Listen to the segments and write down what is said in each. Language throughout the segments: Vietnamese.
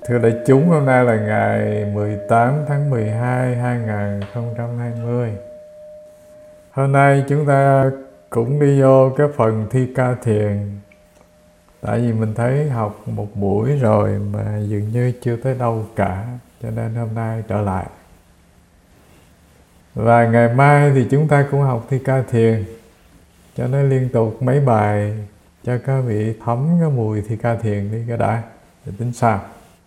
Thưa đại chúng, hôm nay là ngày 18 tháng 12, 2020. Hôm nay chúng ta cũng đi vô cái phần thi ca thiền. Tại vì mình thấy học một buổi rồi mà dường như chưa tới đâu cả, cho nên hôm nay trở lại. Và ngày mai thì chúng ta cũng học thi ca thiền, cho nên liên tục mấy bài cho các vị thấm cái mùi thi ca thiền đi cái đã, rồi tính sao.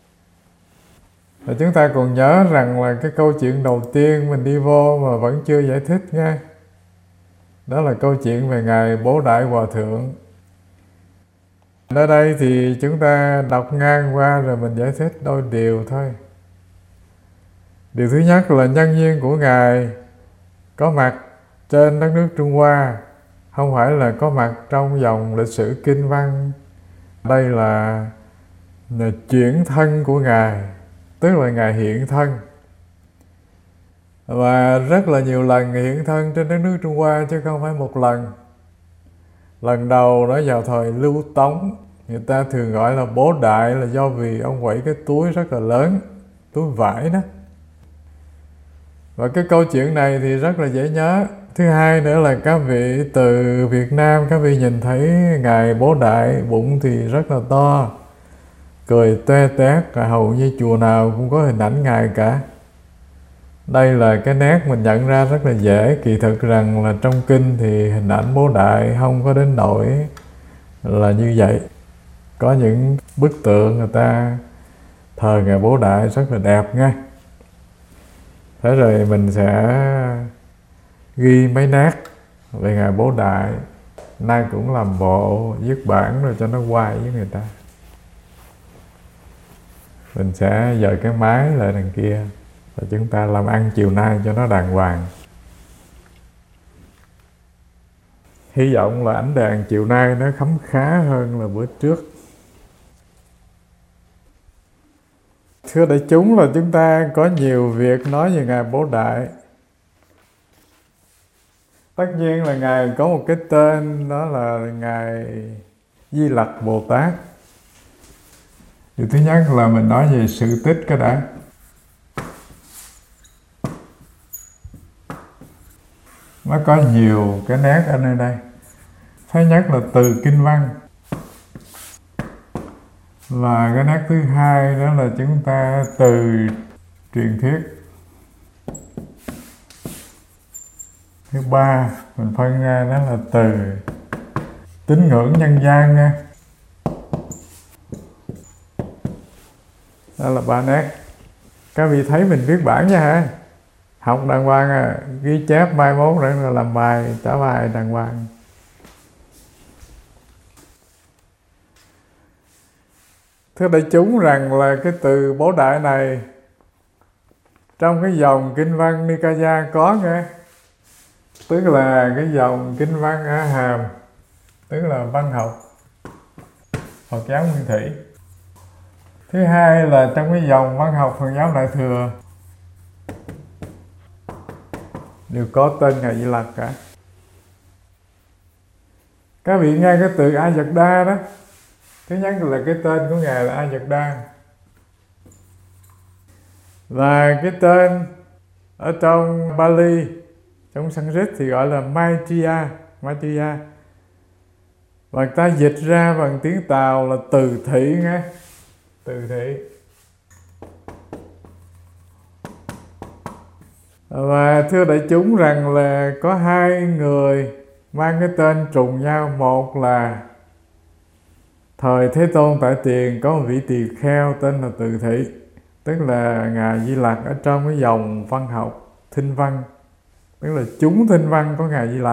Và chúng ta còn nhớ rằng là cái câu chuyện đầu tiên mình đi vô mà vẫn chưa giải thích nha. Đó là câu chuyện về Ngài Bố Đại Hòa Thượng. Ở đây thì chúng ta đọc ngang qua rồi mình giải thích đôi điều thôi. Điều thứ nhất là nhân duyên của Ngài có mặt trên đất nước Trung Hoa, không phải là có mặt trong dòng lịch sử kinh văn. Đây là chuyển thân của Ngài, tức là Ngài hiện thân. Và rất là nhiều lần Ngài hiện thân trên đất nước Trung Hoa chứ không phải một lần. Lần đầu đó vào thời Lưu Tống, người ta thường gọi là Bố Đại là do vì ông quẩy cái túi rất là lớn, túi vải đó. Và cái câu chuyện này thì rất là dễ nhớ. Thứ hai nữa là các vị từ Việt Nam, các vị nhìn thấy Ngài Bố Đại bụng thì rất là to, cười toe tét, hầu như chùa nào cũng có hình ảnh Ngài cả. Đây là cái nét mình nhận ra rất là dễ. Kỳ thực rằng là trong kinh thì hình ảnh Bố Đại không có đến nỗi là như vậy. Có những bức tượng người ta thờ Ngài Bố Đại rất là đẹp nha. Thế rồi mình sẽ ghi mấy nét về Ngài Bố Đại. Nay cũng làm bộ viết bản rồi cho nó quay với người ta. Mình sẽ dời cái máy lại đằng kia và chúng ta làm ăn chiều nay cho nó đàng hoàng. Hy vọng là ánh đèn chiều nay nó khấm khá hơn là bữa trước. Thưa đại chúng, là chúng ta có nhiều việc nói về Ngài Bố Đại. Tất nhiên là Ngài có một cái tên, đó là Ngài Di Lặc Bồ Tát. Điều thứ nhất là mình nói về sự tích cái đã. Nó có nhiều cái nét ở nơi đây. Thứ nhất là từ kinh văn. Và cái nét thứ hai đó là chúng ta từ truyền thuyết. Thứ ba mình phân ra đó là từ tín ngưỡng nhân gian nha. Đó là ba nét. Các vị thấy mình viết bản nha hả? Học đàng hoàng à, ghi chép mai mốt rồi làm bài, trả bài đàng hoàng. Thưa đại chúng rằng là cái từ Bố Đại này trong cái dòng kinh văn Nikaya có nghe. Tức là cái dòng kinh văn A Hàm, tức là văn học Phật giáo Nguyên Thủy. Thứ hai là trong cái dòng văn học Phật giáo Đại Thừa đều có tên Ngài Di Lặc cả. Các vị nghe cái từ A Dật Đa đó, thứ nhất là cái tên của Ngài là A Dật Đa. Và cái tên ở trong Bali, trong Sanskrit thì gọi là Maitreya. Và người ta dịch ra bằng tiếng Tàu là Từ Thị nghe. Từ Thị. Và thưa đại chúng rằng là có hai người mang cái tên trùng nhau. Một là thời Thế Tôn tại tiền có một vị tỳ kheo tên là Từ Thị, tức là Ngài Di Lặc ở trong cái dòng văn học Thinh Văn, tức là chúng Thinh Văn có Ngài Di Lặc.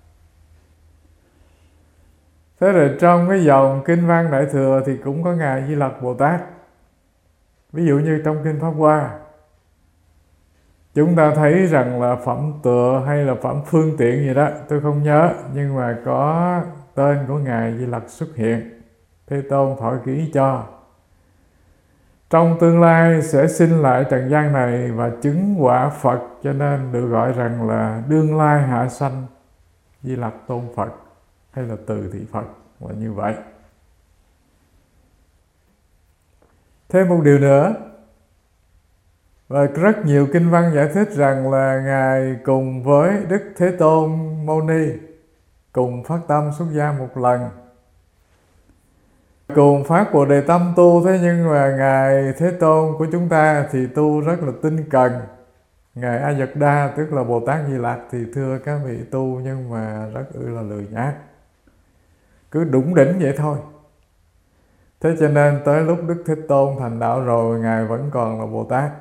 Thế rồi trong cái dòng kinh văn Đại Thừa thì cũng có Ngài Di Lặc Bồ Tát. Ví dụ như trong kinh Pháp Hoa, chúng ta thấy rằng là phẩm tựa hay là phẩm phương tiện gì đó, tôi không nhớ, nhưng mà có tên của Ngài Di Lặc xuất hiện. Thế Tôn thọ ký cho trong tương lai sẽ sinh lại trần gian này và chứng quả Phật, cho nên được gọi rằng là đương lai hạ sanh Di Lặc Tôn Phật hay là Từ Thị Phật, là như vậy. Thêm một điều nữa, và rất nhiều kinh văn giải thích rằng là Ngài cùng với Đức Thế Tôn Mâu Ni cùng phát tâm xuất gia một lần, cùng phát Bồ Đề tâm tu. Thế nhưng mà Ngài Thế Tôn của chúng ta thì tu rất là tinh cần. Ngài A Nhật Đa tức là Bồ Tát Di Lặc thì thưa các vị tu nhưng mà rất là lười nhác, cứ đủng đỉnh vậy thôi. Thế cho nên tới lúc Đức Thế Tôn thành đạo rồi, Ngài vẫn còn là Bồ Tát.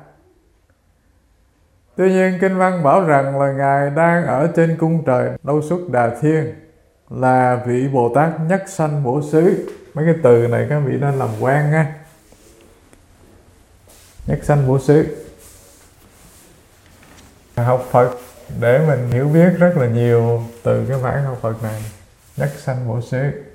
Tuy nhiên kinh văn bảo rằng là Ngài đang ở trên cung trời Đâu Xuất Đà Thiên, là vị Bồ Tát nhất sanh bổ xứ. Mấy cái từ này các vị nên làm quen nha. Nhất sanh bổ xứ. Học Phật để mình hiểu biết rất là nhiều từ cái bản học Phật này. Nhất sanh bổ xứ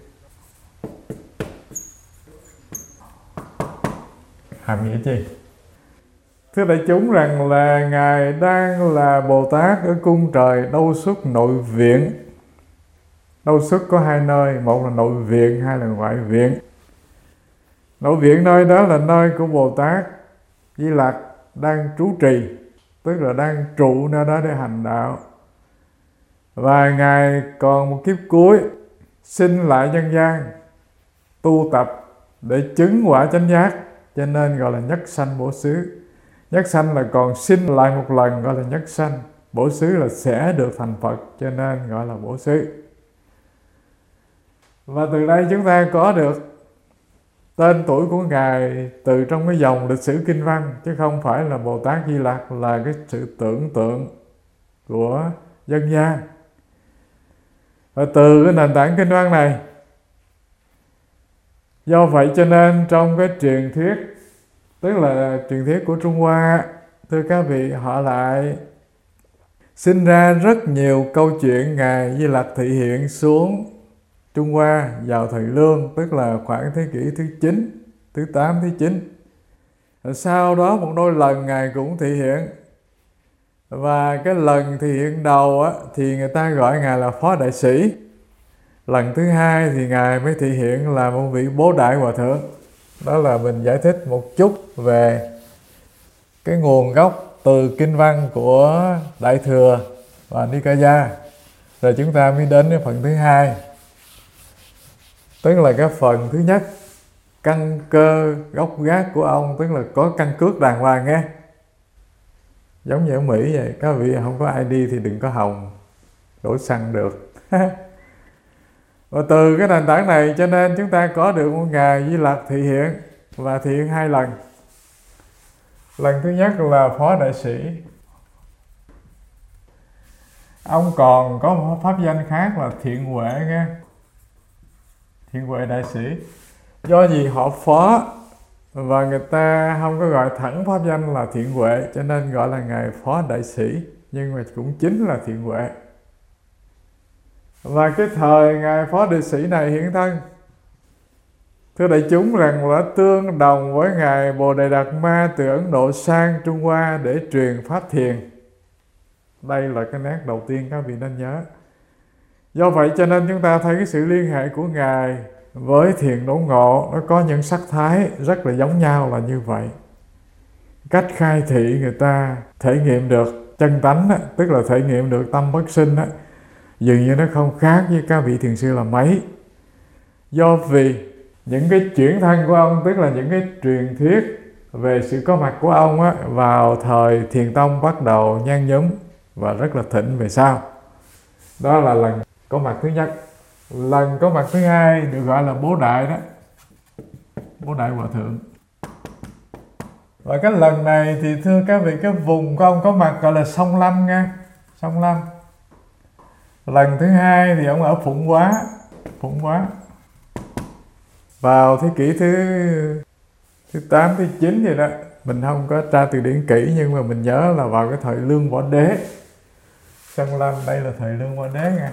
hàm nghĩa gì? Thưa đại chúng rằng là Ngài đang là Bồ Tát ở cung trời Đâu Xuất nội viện. Đâu Xuất có hai nơi, một là nội viện, hai là ngoại viện. Nội viện nơi đó là nơi của Bồ Tát Di Lặc đang trú trì, tức là đang trụ nơi đó để hành đạo. Và Ngài còn một kiếp cuối sinh lại nhân gian tu tập để chứng quả chánh giác, cho nên gọi là nhất sanh bổ xứ. Nhất sanh là còn sinh lại một lần, gọi là nhất sanh. Bổ xứ là sẽ được thành Phật, cho nên gọi là bổ xứ. Và từ đây chúng ta có được tên tuổi của Ngài từ trong cái dòng lịch sử kinh văn, chứ không phải là Bồ Tát Di Lặc là cái sự tưởng tượng của dân gian. Và từ cái nền tảng kinh văn này, do vậy cho nên trong cái truyền thuyết, tức là truyền thuyết của Trung Hoa, thưa các vị, họ lại sinh ra rất nhiều câu chuyện Ngài Di Lặc thị hiện xuống Trung Hoa vào thời Lương, tức là khoảng thế kỷ thứ 9, thứ 8, thứ 9. Sau đó một đôi lần Ngài cũng thị hiện. Và cái lần thị hiện đầu á, thì người ta gọi Ngài là Phó Đại Sĩ. Lần thứ hai thì Ngài mới thị hiện là một vị Bố Đại Hòa Thượng. Đó là mình giải thích một chút về cái nguồn gốc từ kinh văn của Đại Thừa và Nikaya. Rồi chúng ta mới đến cái phần thứ hai, tức là cái phần thứ nhất, căn cơ gốc gác của ông, tức là có căn cước đàng hoàng nghe. Giống như ở Mỹ vậy, các vị không có ID thì đừng có hòng đổ xăng được. Và từ cái nền tảng này cho nên chúng ta có được một Ngài Di Lặc thị hiện, và thị hiện hai lần. Lần thứ nhất là Phó Đại Sĩ. Ông còn có pháp danh khác là Thiện Huệ nghe. Thiện Huệ Đại Sĩ. Do gì họ Phó và người ta không có gọi thẳng pháp danh là Thiện Huệ, cho nên gọi là Ngài Phó Đại Sĩ, nhưng mà cũng chính là Thiện Huệ. Và cái thời Ngài Phó Đại Sĩ này hiện thân, thưa đại chúng rằng đã tương đồng với Ngài Bồ Đề Đạt Ma từ Ấn Độ sang Trung Hoa để truyền pháp thiền. Đây là cái nét đầu tiên các vị nên nhớ. Do vậy cho nên chúng ta thấy cái sự liên hệ của Ngài với thiền đốn ngộ nó có những sắc thái rất là giống nhau là như vậy. Cách khai thị người ta thể nghiệm được chân tánh, tức là thể nghiệm được tâm bất sinh, dường như nó không khác với các vị thiền sư là mấy. Do vì những cái chuyển thân của ông, tức là những cái truyền thuyết về sự có mặt của ông vào thời Thiền Tông bắt đầu nhan nhóm và rất là thịnh về sau. Đó là lần có mặt thứ nhất. Lần có mặt thứ hai được gọi là Bố Đại đó, Bố Đại Hòa Thượng. Và cái lần này thì thưa các vị, cái vùng của ông có mặt gọi là Sông Lâm nha, Sông Lâm. Lần thứ hai thì ông ở Phụng Hóa, Phụng Hóa. Vào thế kỷ thứ 8, thứ 9 vậy đó. Mình không có tra từ điển kỹ, nhưng mà mình nhớ là vào cái thời Lương Võ Đế. Sông Lâm đây là thời Lương Võ Đế nha.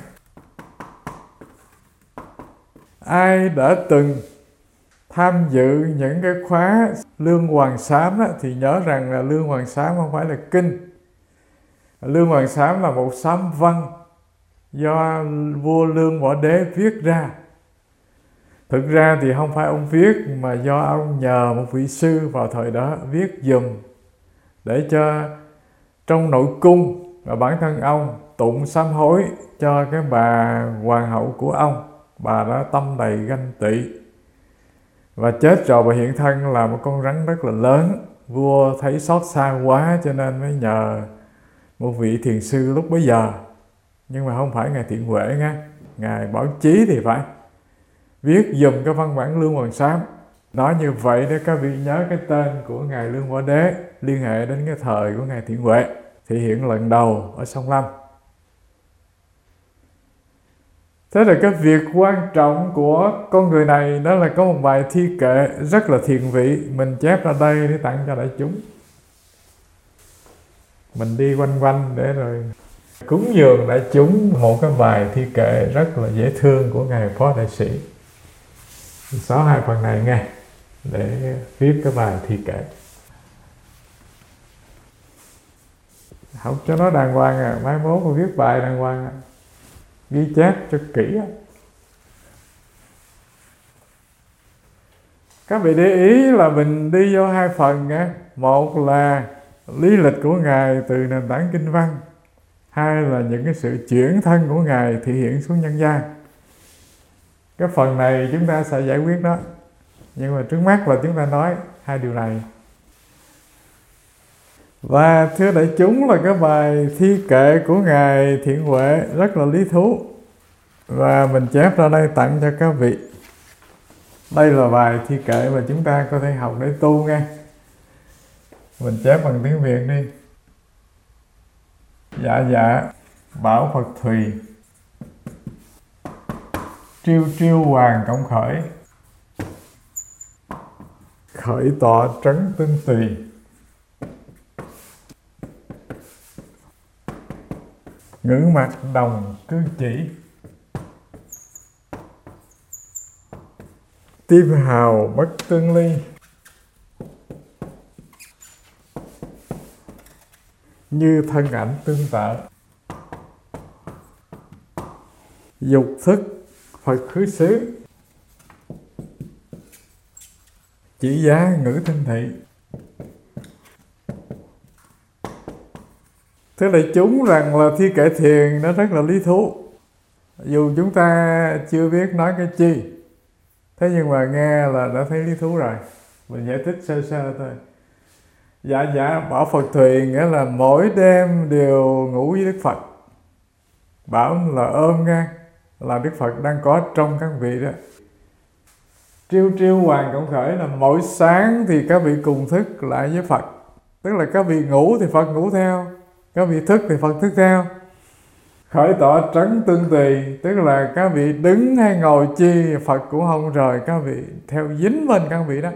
Ai đã từng tham dự những cái khóa Lương Hoàng Sám đó, thì nhớ rằng là Lương Hoàng Sám không phải là kinh. Lương Hoàng Sám là một sám văn do vua Lương Võ Đế viết ra. Thực ra thì không phải ông viết, mà do ông nhờ một vị sư vào thời đó viết giùm, để cho trong nội cung và bản thân ông tụng sám hối cho cái bà hoàng hậu của ông. Bà đã tâm đầy ganh tị và chết rồi, bà hiện thân là một con rắn rất là lớn. Vua thấy xót xa quá cho nên mới nhờ một vị thiền sư lúc bấy giờ, nhưng mà không phải ngài Thiện Huệ nha, ngài Bảo Chí thì phải, viết dùm cái văn bản Lương Hoàng Sám. Nói như vậy để các vị nhớ cái tên của ngài Lương Võ Đế liên hệ đến cái thời của ngài Thiện Huệ thị hiện lần đầu ở Sông Lâm. Thế là cái việc quan trọng của con người này đó là có một bài thi kệ rất là thiền vị, mình chép ra đây để tặng cho đại chúng. Mình đi quanh quanh để rồi cúng dường đại chúng một cái bài thi kệ rất là dễ thương của ngài Phó Đại Sĩ. Xóa hai phần này nghe để viết cái bài thi kệ. Học cho nó đàng hoàng à, mai mốt mà viết bài đàng hoàng à, ghi chép cho kỹ á. Các vị để ý là mình đi vô hai phần á. Một là lý lịch của ngài từ nền tảng kinh văn, hai là những cái sự chuyển thân của ngài thể hiện xuống nhân gian. Cái phần này chúng ta sẽ giải quyết đó, nhưng mà trước mắt là chúng ta nói hai điều này. Và thưa đại chúng, là cái bài thi kệ của ngài Thiện Huệ rất là lý thú, và mình chép ra đây tặng cho các vị. Đây là bài thi kệ mà chúng ta có thể học để tu nghe. Mình chép bằng tiếng Việt đi. Dạ dạ bảo Phật Thùy, triêu triêu hoàng cộng khởi, khởi tọa trấn tương tùy, ngữ mặt đồng cư chỉ, tim hào bất tương ly, như thân ảnh tương tự, dục thức Phật khứ xứ, chỉ giá ngữ tinh thị. Thế là chúng rằng là thi kệ thiền nó rất là lý thú, dù chúng ta chưa biết nói cái chi, thế nhưng mà nghe là đã thấy lý thú rồi. Mình giải thích sơ sơ thôi. Dạ dạ bảo Phật Thùy nghĩa là mỗi đêm đều ngủ với Đức Phật. Bảo là ôm nha, là Đức Phật đang có trong các vị đó. Triêu triêu hoàng cộng khởi là mỗi sáng thì các vị cùng thức lại với Phật. Tức là các vị ngủ thì Phật ngủ theo, các vị thức thì Phật thức theo. Khởi tọa trấn tương tùy, tức là các vị đứng hay ngồi chi Phật cũng không rời các vị, theo dính bên các vị đó.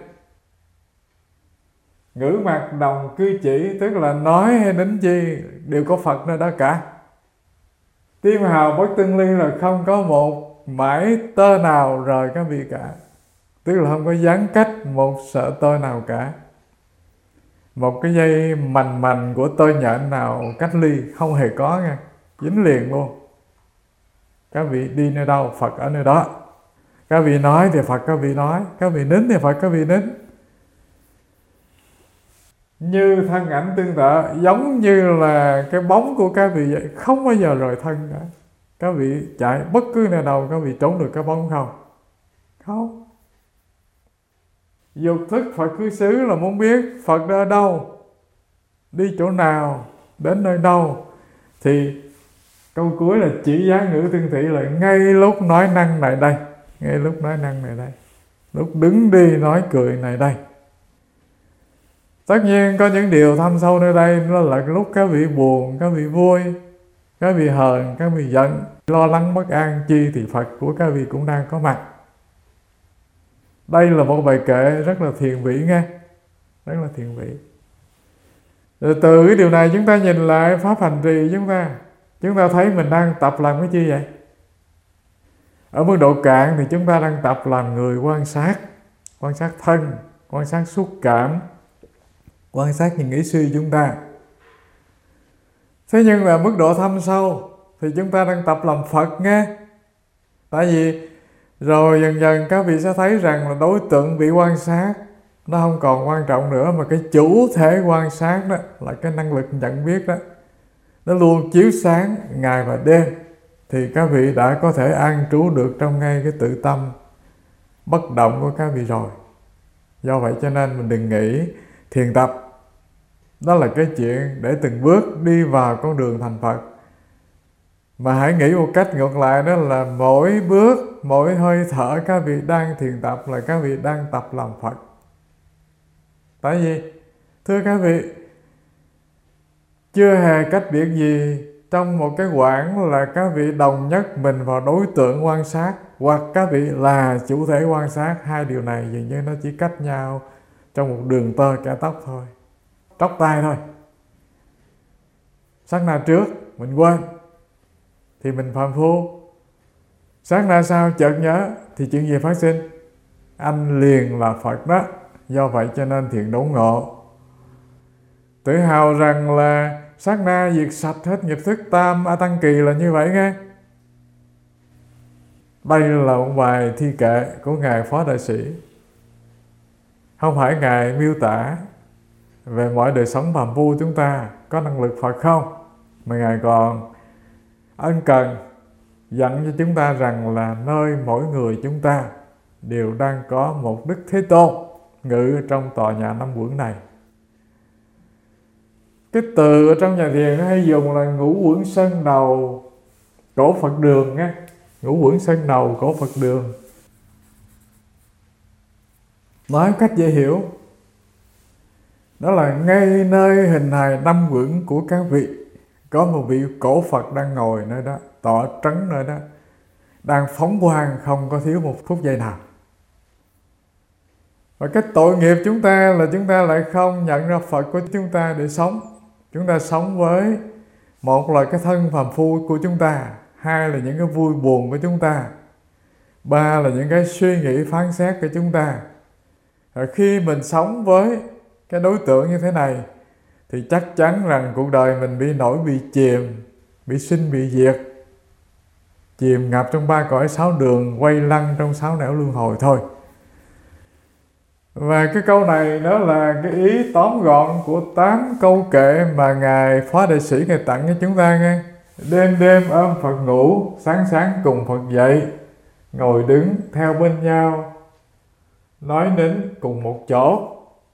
Ngữ mặt đồng cư chỉ, tức là nói hay đến chi đều có Phật nơi đó cả. Tim hào bất tương ly là không có một mãi tơ nào rời các vị cả, tức là không có gián cách một sợi tơ nào cả. Một cái dây mành mành của tơ nhện nào cách ly không hề có nha, dính liền luôn. Các vị đi nơi đâu Phật ở nơi đó, các vị nói thì Phật các vị nói, các vị nín thì Phật các vị nín. Như thân ảnh tương tự, giống như là cái bóng của các vị vậy, không bao giờ rời thân cả. Các vị chạy bất cứ nơi đâu các vị trốn được cái bóng không? Không. Dục thức Phật khứ xứ là muốn biết Phật ở đâu, đi chỗ nào, đến nơi đâu. Thì câu cuối là chỉ giá ngữ tương thị, là ngay lúc nói năng này đây, ngay lúc nói năng này đây, lúc đứng đi nói cười này đây. Tất nhiên có những điều thâm sâu nơi đây, nó là lúc các vị buồn, các vị vui, các vị hờn, các vị giận, lo lắng bất an chi thì Phật của các vị cũng đang có mặt. Đây là một bài kệ rất là thiền vị nghe, rất là thiền vị. Rồi từ cái điều này chúng ta nhìn lại pháp hành trì chúng ta thấy mình đang tập làm cái chi vậy? Ở mức độ cạn thì chúng ta đang tập làm người quan sát thân, quan sát xúc cảm, quan sát những ý suy chúng ta. Thế nhưng mà mức độ thâm sâu thì chúng ta đang tập làm Phật nghe. Tại vì Rồi dần dần các vị sẽ thấy rằng là đối tượng bị quan sát nó không còn quan trọng nữa, mà cái chủ thể quan sát đó là cái năng lực nhận biết đó, nó luôn chiếu sáng ngày và đêm, thì các vị đã có thể an trú được trong ngay cái tự tâm bất động của các vị rồi. Do vậy cho nên mình đừng nghĩ thiền tập đó là cái chuyện để từng bước đi vào con đường thành Phật, mà hãy nghĩ một cách ngược lại, đó là mỗi bước, mỗi hơi thở các vị đang thiền tập là các vị đang tập làm Phật. Tại vì thưa các vị, chưa hề cách biệt gì trong một cái quãng là các vị đồng nhất mình vào đối tượng quan sát, hoặc các vị là chủ thể quan sát. Hai điều này dường như nó chỉ cách nhau trong một đường tơ kẻ tóc thôi, tóc tai thôi. Sát na trước mình quên thì mình phàm phu, sát na sau chợt nhớ thì chuyện gì phát sinh? Anh liền là Phật đó. Do vậy cho nên thiền đốn ngộ tự hào rằng là sát na diệt sạch hết nghiệp thức tam a tăng kỳ là như vậy nghe. Đây là một bài thi kệ của Ngài Phó Đại Sĩ. Không phải Ngài miêu tả về mọi đời sống phàm phu chúng ta có năng lực Phật không, mà Ngài còn ân cần dặn cho chúng ta rằng là nơi mỗi người chúng ta đều đang có một Đức Thế Tôn ngự trong tòa nhà năm uẩn này. Cái từ ở trong nhà thiền nó hay dùng là ngũ uẩn sơn đầu cổ Phật đường nghe. Ngũ uẩn sơn đầu cổ Phật đường, nói cách dễ hiểu, đó là ngay nơi hình hài năm uẩn của các vị có một vị cổ Phật đang ngồi nơi đó, tọa trấn nơi đó, đang phóng quang không có thiếu một phút giây nào. Và cái tội nghiệp chúng ta là chúng ta lại không nhận ra Phật của chúng ta để sống. Chúng ta sống với một là cái thân phàm phu của chúng ta, hai là những cái vui buồn của chúng ta, ba là những cái suy nghĩ phán xét của chúng ta. Và khi mình sống với cái đối tượng như thế này thì chắc chắn rằng cuộc đời mình bị nổi, bị chìm, bị sinh, bị diệt, chìm ngập trong ba cõi sáu đường, quay lăn trong sáu nẻo luân hồi thôi. Và cái câu này đó là cái ý tóm gọn của 8 câu kệ mà Ngài Phó Đại Sĩ Ngài tặng cho chúng ta nghe. Đêm đêm ôm Phật ngủ, sáng sáng cùng Phật dậy, ngồi đứng theo bên nhau, nói nín cùng một chỗ,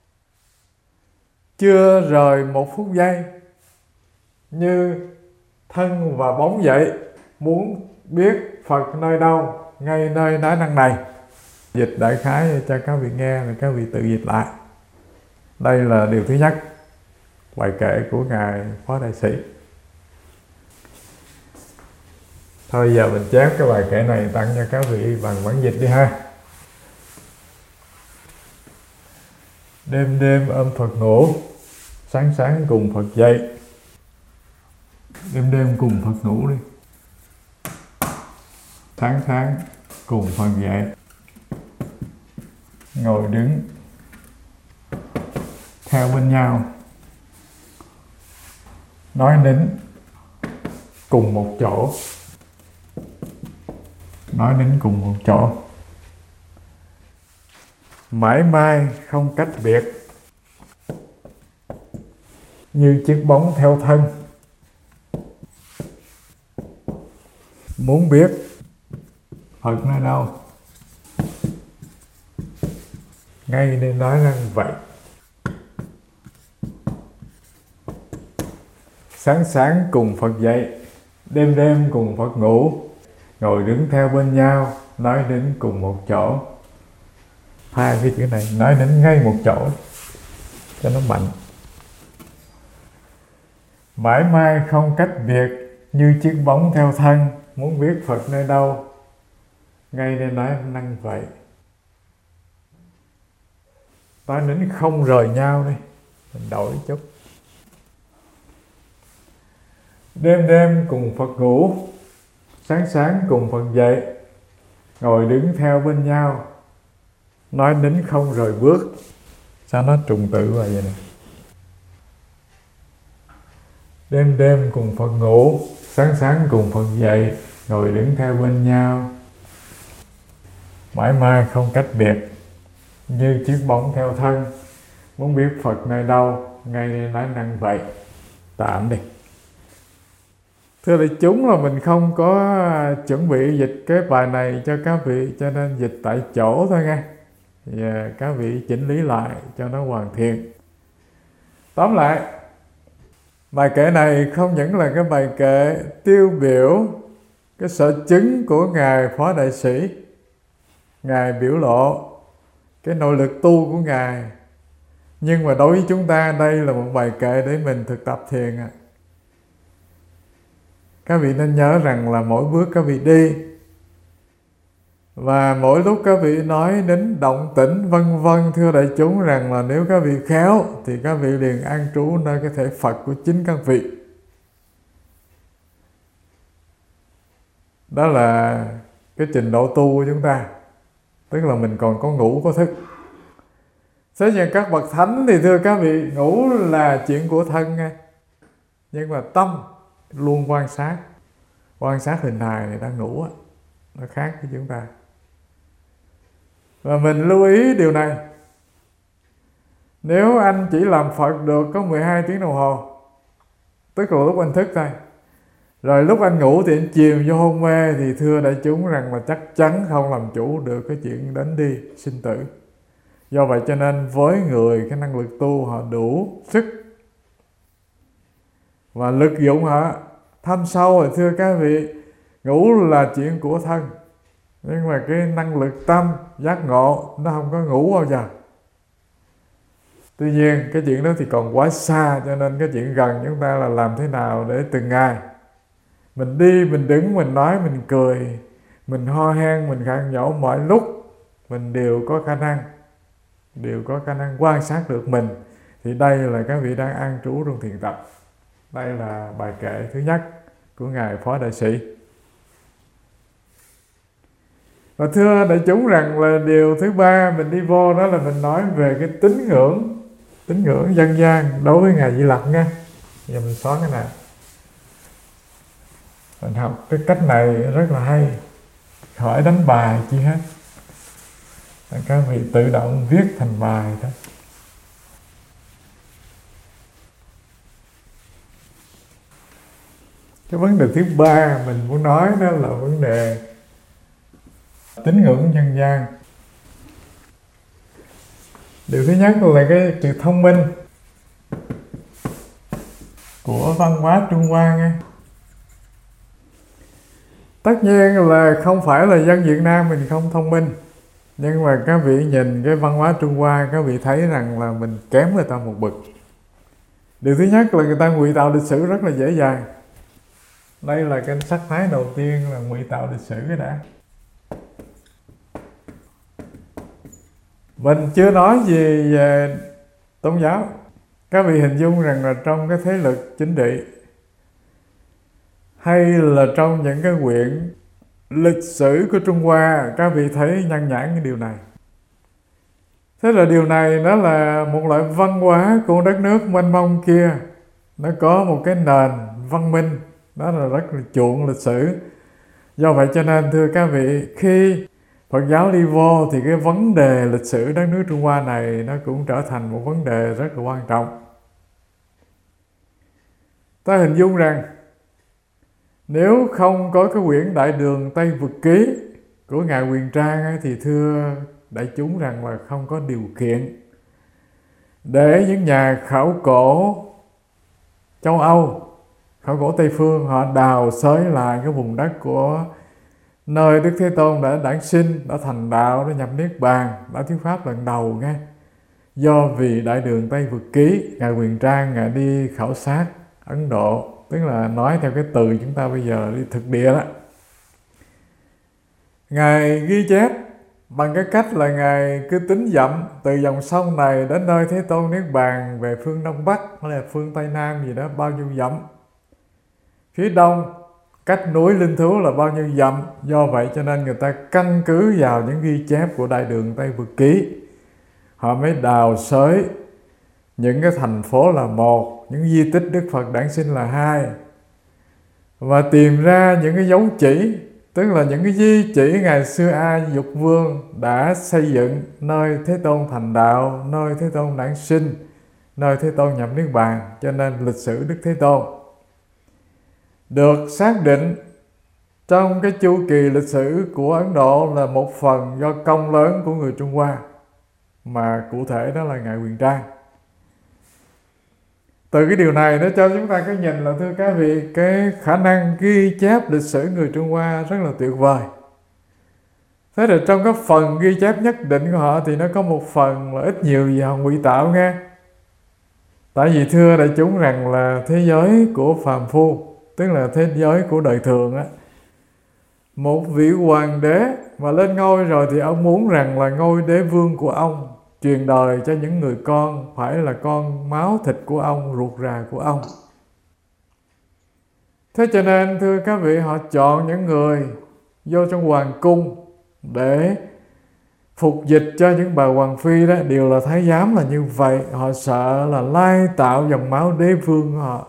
chưa rời một phút giây, như thân và bóng vậy, muốn biết Phật nơi đâu, ngay nơi nói năng này. Dịch đại khái cho các vị nghe, rồi các vị tự dịch lại. Đây là điều thứ nhất, bài kệ của Ngài Phó Đại Sĩ. Thôi giờ mình chép cái bài kệ này tặng cho các vị bằng bản dịch đi ha. Đêm đêm ôm Phật ngủ, sáng sáng cùng Phật dậy. Đêm đêm cùng Phật ngủ đi, sáng sáng cùng Phật dậy, ngồi đứng theo bên nhau, nói nín cùng một chỗ, nói nín cùng một chỗ, mãi mãi không cách biệt, như chiếc bóng theo thân. Muốn biết Phật nơi đâu, ngay nên nói rằng vậy. Sáng sáng cùng Phật dậy, đêm đêm cùng Phật ngủ, ngồi đứng theo bên nhau, nói đến cùng một chỗ. Hai cái chữ này nói đến ngay một chỗ cho nó mạnh. Mãi mãi không cách biệt, như chiếc bóng theo thân. Muốn biết Phật nơi đâu, ngay nên nói năng vậy. Nói đến không rời nhau đi, mình đổi chút. Đêm đêm cùng Phật ngủ, sáng sáng cùng Phật dậy, ngồi đứng theo bên nhau, nói đến không rời bước. Sao nó trùng tự vào vậy này? Đêm đêm cùng Phật ngủ, sáng sáng cùng Phật dậy, ngồi đứng theo bên nhau. mãi mãi không cách biệt, như chiếc bóng theo thân, muốn biết Phật nơi đâu, ngay nói năng vậy. Tạm đi. Thưa đại chúng, là mình không có chuẩn bị dịch cái bài này cho các vị, cho nên dịch tại chỗ thôi nghe. Và các vị chỉnh lý lại cho nó hoàn thiện. Tóm lại, bài kệ này không những là cái bài kệ tiêu biểu cái sở chứng của Ngài Phó Đại Sĩ, Ngài biểu lộ cái nội lực tu của Ngài, nhưng mà đối với chúng ta đây là một bài kệ để mình thực tập thiền. Các vị nên nhớ rằng là mỗi bước các vị đi, và mỗi lúc các vị nói đến động tĩnh vân vân, thưa đại chúng rằng là nếu các vị khéo thì các vị liền an trú nơi cái thể Phật của chính các vị. Đó là cái trình độ tu của chúng ta, tức là mình còn có ngủ có thức. Thế nhưng các bậc thánh thì thưa các vị, ngủ là chuyện của thân nghe, nhưng mà tâm luôn quan sát hình hài này đang ngủ, nó khác với chúng ta. Và mình lưu ý điều này, nếu anh chỉ làm Phật được có 12 tiếng đồng hồ, tức là lúc anh thức thôi, rồi lúc anh ngủ thì anh chìm vô hôn mê, thì thưa đại chúng rằng là chắc chắn không làm chủ được cái chuyện đến đi sinh tử. Do vậy cho nên với người cái năng lực tu họ đủ sức và lực dụng họ thâm sâu, rồi thưa các vị, ngủ là chuyện của thân, nhưng mà cái năng lực tâm giác ngộ nó không có ngủ bao giờ. Tuy nhiên cái chuyện đó thì còn quá xa, cho nên cái chuyện gần chúng ta là làm thế nào để từng ngày mình đi, mình đứng, mình nói, mình cười, mình ho hen, mình khàn nhổ, mọi lúc mình đều có khả năng quan sát được mình. Thì đây là các vị đang an trú trong thiền tập. Đây là bài kệ thứ nhất của Ngài Phó Đại Sĩ. Và thưa đại chúng rằng là điều thứ ba mình đi vô đó là mình nói về cái tín ngưỡng dân gian đối với Ngài Di Lặc nha. Giờ mình xóa cái này. Mình học cái cách này rất là hay, khỏi đánh bài chi hết, các vị tự động viết thành bài thôi. Cái vấn đề thứ ba mình muốn nói đó là vấn đề tín ngưỡng dân gian. Điều thứ nhất là cái sự thông minh của văn hóa Trung Hoa nghe. Tất nhiên là không phải là dân Việt Nam mình không thông minh, nhưng mà các vị nhìn cái văn hóa Trung Hoa, các vị thấy rằng là mình kém người ta một bậc. Điều thứ nhất là người ta ngụy tạo lịch sử rất là dễ dàng. Đây là cái sắc thái đầu tiên là ngụy tạo lịch sử cái đã. Mình chưa nói gì về tôn giáo. Các vị hình dung rằng là trong cái thế lực chính trị, hay là trong những cái quyển lịch sử của Trung Hoa, các vị thấy nhan nhản cái điều này. Thế là điều này nó là một loại văn hóa của đất nước mênh mông kia. Nó có một cái nền văn minh, đó là rất là chuộng lịch sử. Do vậy cho nên thưa các vị, khi Phật giáo đi vô thì cái vấn đề lịch sử đất nước Trung Hoa này nó cũng trở thành một vấn đề rất là quan trọng. Ta hình dung rằng nếu không có cái quyển Đại Đường Tây Vực Ký của Ngài Huyền Trang ấy, thì thưa đại chúng rằng là không có điều kiện để những nhà khảo cổ châu Âu, khảo cổ Tây Phương, họ đào xới lại cái vùng đất của nơi Đức Thế Tôn đã đản sinh, đã thành đạo, đã nhập Niết Bàn, đã thuyết pháp lần đầu nghe. Do vì Đại Đường Tây Vực Ký, Ngài Huyền Trang Ngài đi khảo sát Ấn Độ, tức là nói theo cái từ chúng ta bây giờ đi thực địa đó. Ngài ghi chép bằng cái cách là Ngài cứ tính dặm từ dòng sông này đến nơi Thế Tôn Niết Bàn về phương Đông Bắc hay là phương Tây Nam gì đó bao nhiêu dặm. Phía đông cách núi Linh Thú là bao nhiêu dặm. Do vậy cho nên người ta căn cứ vào những ghi chép của Đại Đường Tây Vực Ký, họ mới đào xới những cái thành phố là một, những di tích Đức Phật đản sinh là hai, và tìm ra những cái dấu chỉ Tức là những cái di chỉ ngày xưa A Di Dục Vương đã xây dựng nơi Thế Tôn thành đạo, nơi Thế Tôn đản sinh, nơi Thế Tôn nhập Niết Bàn. Cho nên lịch sử Đức Thế Tôn được xác định trong cái chu kỳ lịch sử của Ấn Độ là một phần do công lớn của người Trung Hoa, mà cụ thể đó là Ngài Huyền Trang. Từ cái điều này nó cho chúng ta cái nhìn là, thưa các vị, cái khả năng ghi chép lịch sử người Trung Hoa rất là tuyệt vời. Thế rồi trong cái phần ghi chép nhất định của họ thì nó có một phần là ít nhiều gì họ ngụy tạo nghe. Tại vì thưa đại chúng rằng là thế giới của phàm phu, tức là thế giới của đời thường á, một vị hoàng đế mà lên ngôi rồi thì ông muốn rằng là ngôi đế vương của ông truyền đời cho những người con phải là con máu thịt của ông, ruột rà của ông. Thế cho nên thưa các vị, họ chọn những người vô trong hoàng cung để phục dịch cho những bà hoàng phi đó, đều là thái giám là như vậy. Họ sợ là lai tạo dòng máu đế vương của họ.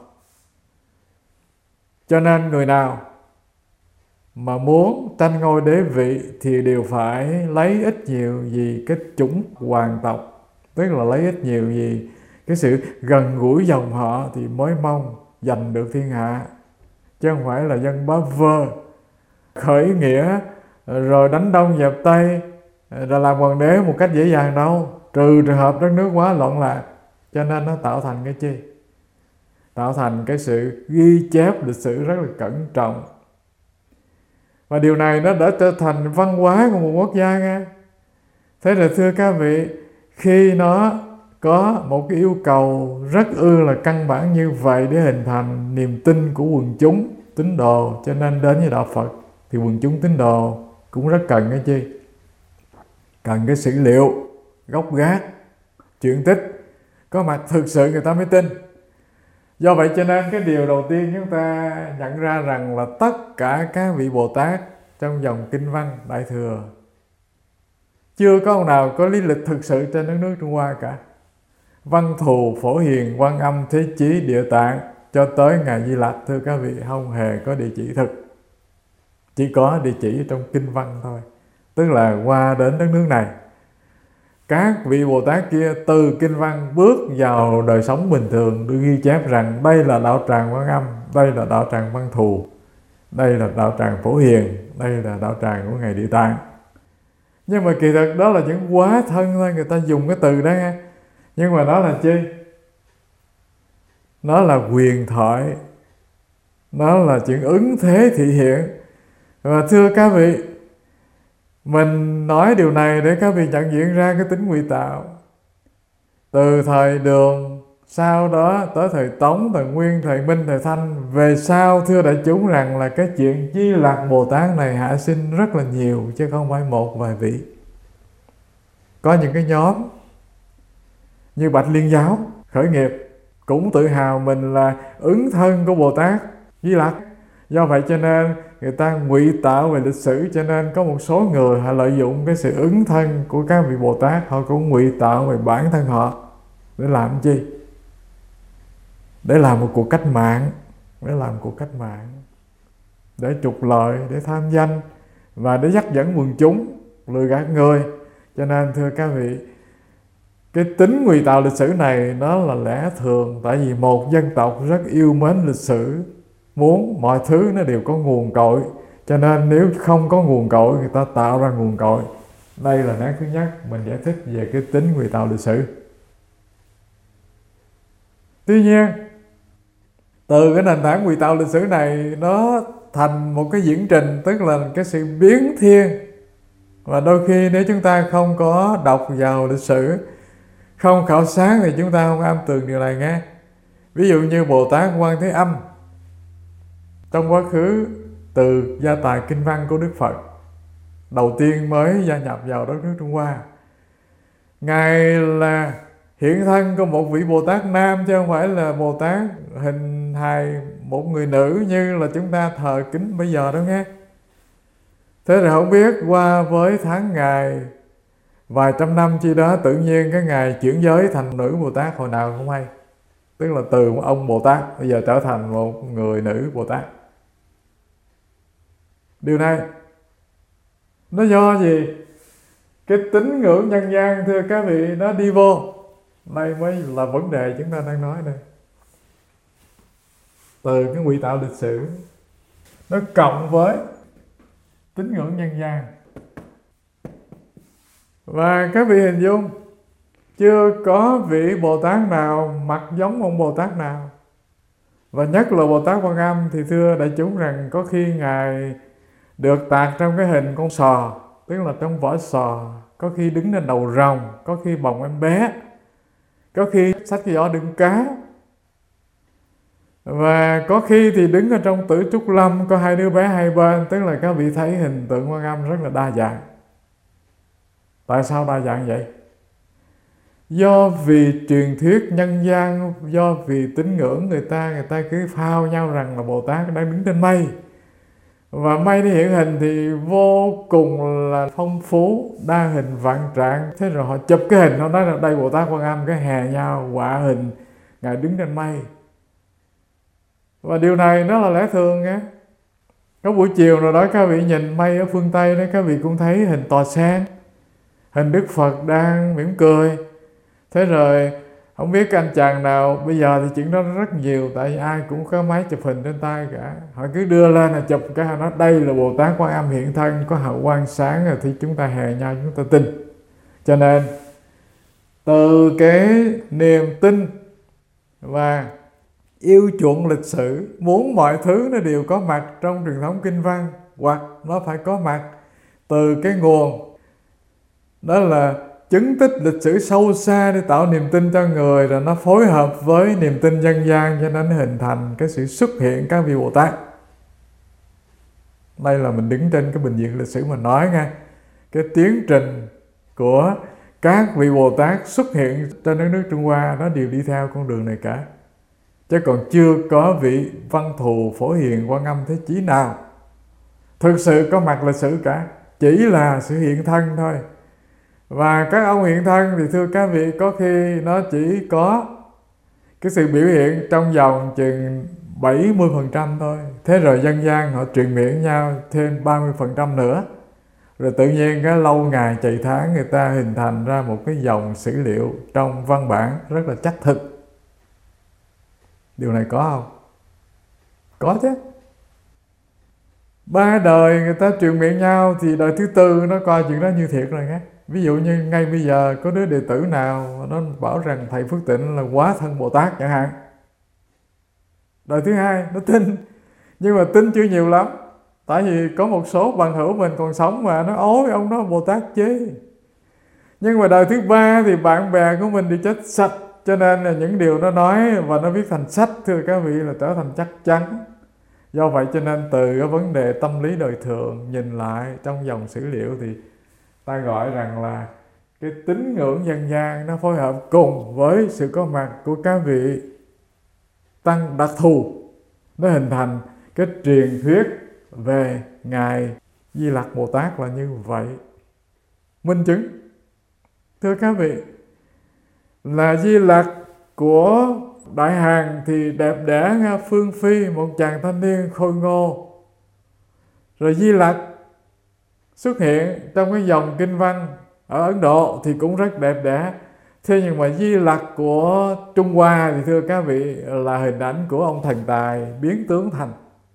Cho nên người nào mà muốn tranh ngôi đế vị thì đều phải lấy ít nhiều gì cái chủng hoàng tộc, tức là lấy ít nhiều gì cái sự gần gũi dòng họ thì mới mong giành được thiên hạ, chứ không phải là dân bá vơ khởi nghĩa rồi đánh Đông dẹp Tây rồi làm hoàng đế một cách dễ dàng đâu, trừ trường hợp đất nước quá loạn lạc. Cho nên nó tạo thành cái chi? Tạo thành cái sự ghi chép lịch sử rất là cẩn trọng. Và điều này nó đã trở thành văn hóa của một quốc gia nghe. Thế là thưa các vị, khi nó có một cái yêu cầu rất là căn bản như vậy để hình thành niềm tin của quần chúng tín đồ, cho nên đến với đạo Phật thì quần chúng tín đồ cũng rất cần cái chi? Cần cái sử liệu gốc gác, chuyện tích có mặt thực sự người ta mới tin. Do vậy cho nên cái điều đầu tiên chúng ta nhận ra rằng là tất cả các vị Bồ Tát trong dòng kinh văn Đại Thừa chưa có ông nào có lý lịch thực sự trên đất nước Trung Hoa cả. Văn Thù, Phổ Hiền, Quan Âm, Thế Chí, Địa Tạng cho tới Ngài Di Lặc, thưa các vị, không hề có địa chỉ thực, chỉ có địa chỉ trong kinh văn thôi. Tức là qua đến đất nước này, các vị Bồ Tát kia từ kinh văn bước vào đời sống bình thường được ghi chép rằng đây là đạo tràng Quan Âm, đây là đạo tràng Văn Thù, đây là đạo tràng Phổ Hiền, đây là đạo tràng của Ngài Địa Tạng. Nhưng mà kỳ thực đó là những hóa thân thôi, người ta dùng cái từ đó nghe. Nhưng mà nó là chi? Nó là quyền thoại, nó là chuyện ứng thế thị hiện. Và thưa các vị, mình nói điều này để các vị nhận diện ra cái tính ngụy tạo. Từ thời Đường, sau đó tới thời Tống, thời Nguyên, thời Minh, thời Thanh, về sau thưa đại chúng rằng là cái chuyện Di Lặc Bồ Tát này hạ sinh rất là nhiều, chứ không phải một vài vị. Có những cái nhóm như Bạch Liên Giáo khởi nghiệp cũng tự hào mình là ứng thân của Bồ Tát Di Lặc. Do vậy cho nên người ta ngụy tạo về lịch sử, cho nên có một số người họ lợi dụng cái sự ứng thân của các vị Bồ Tát, họ cũng ngụy tạo về bản thân họ. Để làm chi? Để làm một cuộc cách mạng, để trục lợi, để tham danh và để dắt dẫn quần chúng, lừa gạt người. Cho nên thưa các vị, cái tính ngụy tạo lịch sử này nó là lẽ thường. Tại vì một dân tộc rất yêu mến lịch sử, muốn mọi thứ nó đều có nguồn cội. Cho nên nếu không có nguồn cội, người ta tạo ra nguồn cội. Đây là nét thứ nhất mình giải thích về cái tính ngụy tạo lịch sử. Tuy nhiên, từ cái nền tảng ngụy tạo lịch sử này nó thành một cái diễn trình, tức là cái sự biến thiên. Và đôi khi nếu chúng ta không có đọc vào lịch sử, không khảo sát thì chúng ta không am tường điều này nghe. Ví dụ như Bồ Tát Quan Thế Âm, trong quá khứ từ gia tài kinh văn của Đức Phật, đầu tiên mới gia nhập vào đất nước Trung Hoa, Ngài là hiện thân của một vị Bồ Tát nam, chứ không phải là Bồ Tát hình hài một người nữ như là chúng ta thờ kính bây giờ đâu nghe. Thế rồi không biết qua với tháng ngày vài trăm năm chi đó, tự nhiên cái Ngài chuyển giới thành nữ Bồ Tát hồi nào không hay. Tức là từ một ông Bồ Tát bây giờ trở thành một người nữ Bồ Tát. Điều này nó do gì? Cái tín ngưỡng nhân gian, thưa các vị, nó đi vô. Đây mới là vấn đề chúng ta đang nói đây. Từ cái ngụy tạo lịch sử, nó cộng với tín ngưỡng nhân gian. Và các vị hình dung, chưa có vị Bồ Tát nào mặc giống ông Bồ Tát nào. Và nhất là Bồ Tát Quan Âm thì thưa đại chúng rằng có khi Ngài được tạc trong cái hình con sò, tức là trong vỏ sò, có khi đứng trên đầu rồng, có khi bồng em bé, có khi xách cái giỏ đựng cá, và có khi thì đứng ở trong Tử Trúc Lâm, có hai đứa bé hai bên. Tức là các vị thấy hình tượng Quan Âm rất là đa dạng. Tại sao đa dạng vậy? Do vì truyền thuyết nhân gian, do vì tín ngưỡng người ta cứ phao nhau rằng là Bồ Tát đang đứng trên mây. Và mây đi hiện hình thì vô cùng là phong phú, đa hình vạn trạng. Thế rồi họ chụp cái hình, họ nói là đây Bồ Tát Quan Âm, cái hè nhau họa hình Ngài đứng trên mây. Và điều này nó là lẽ thường nha. Có buổi chiều rồi đó các vị nhìn mây ở phương Tây đó, các vị cũng thấy hình tòa sen, hình Đức Phật đang mỉm cười. Thế rồi không biết anh chàng nào, bây giờ thì chuyện đó rất nhiều, tại vì ai cũng có máy chụp hình trên tay cả. Họ cứ đưa lên là chụp cái, họ nói đây là Bồ Tát Quan Âm hiện thân, có hào quang sáng, rồi thì chúng ta hè nhau, chúng ta tin. Cho nên từ cái niềm tin và yêu chuộng lịch sử, muốn mọi thứ nó đều có mặt trong truyền thống kinh văn, hoặc nó phải có mặt từ cái nguồn đó là chứng tích lịch sử sâu xa để tạo niềm tin cho người, rồi nó phối hợp với niềm tin dân gian cho nên hình thành cái sự xuất hiện các vị Bồ Tát. Đây là mình đứng trên cái bình diện lịch sử mà nói nha. Cái tiến trình của các vị Bồ Tát xuất hiện trên đất nước Trung Hoa nó đều đi theo con đường này cả. Chứ còn chưa có vị văn thù phổ hiền Quan Âm Thế Chí nào thực sự có mặt lịch sử cả, chỉ là sự hiện thân thôi. Và các ông hiện thân thì thưa các vị, có khi nó chỉ có cái sự biểu hiện trong vòng chừng 70% thôi. Thế rồi dân gian họ truyền miệng nhau thêm 30% nữa. Rồi tự nhiên cái lâu ngày chạy tháng người ta hình thành ra một cái dòng sử liệu trong văn bản rất là chắc thực. Điều này có không? Có chứ. 3 đời người ta truyền miệng nhau thì đời thứ tư nó coi chuyện đó như thiệt rồi nghe. Ví dụ như ngay bây giờ có đứa đệ tử nào nó bảo rằng thầy Phước Tịnh là hóa thân Bồ Tát chẳng hạn. Đời thứ hai nó tin, nhưng mà tin chưa nhiều lắm. Tại vì có một số bằng hữu mình còn sống mà nó ối ông đó Bồ Tát chế. Nhưng mà đời thứ ba thì bạn bè của mình thì chết sạch, cho nên là những điều nó nói và nó viết thành sách thưa các vị là trở thành chắc chắn. Do vậy cho nên từ cái vấn đề tâm lý đời thường nhìn lại trong dòng sử liệu thì ta gọi rằng là cái tín ngưỡng dân gian nó phối hợp cùng với sự có mặt của các vị tăng đặc thù, nó hình thành cái truyền thuyết về Ngài Di Lặc Bồ Tát là như vậy. Minh chứng thưa các vị là Di Lặc của Đại Hàn thì đẹp đẽ phương phi, một chàng thanh niên khôi ngô. Rồi Di Lặc xuất hiện trong cái dòng kinh văn ở Ấn Độ thì cũng rất đẹp đẽ. Thế nhưng mà Di Lặc của Trung Hoa thì thưa các vị là hình ảnh của ông thần tài biến tướng thành.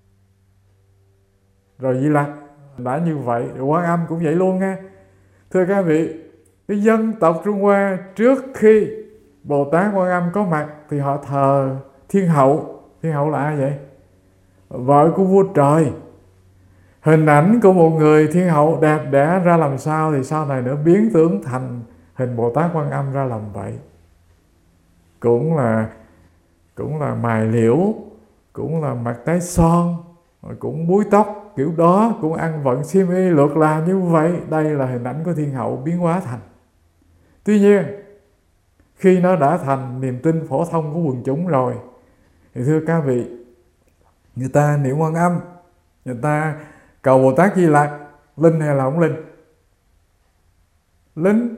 Rồi Di Lặc đã như vậy, rồi Quan Âm cũng vậy luôn nha. Thưa các vị, cái dân tộc Trung Hoa trước khi Bồ Tát Quan Âm có mặt thì họ thờ Thiên Hậu. Thiên Hậu là ai vậy? Vợ của vua trời. Hình ảnh của một người Thiên Hậu đẹp đẽ ra làm sao thì sau này nữa biến tướng thành hình Bồ Tát Quan Âm ra làm vậy. Cũng là mài liễu, cũng là mặt tái son, cũng búi tóc kiểu đó, cũng ăn vận xiêm y lượt là như vậy. Đây là hình ảnh của Thiên Hậu biến hóa thành. Tuy nhiên khi nó đã thành niềm tin phổ thông của quần chúng rồi thì thưa các vị, người ta niệm Quan Âm, người ta cầu Bồ Tát Di Lặc, linh hay là không linh? Linh.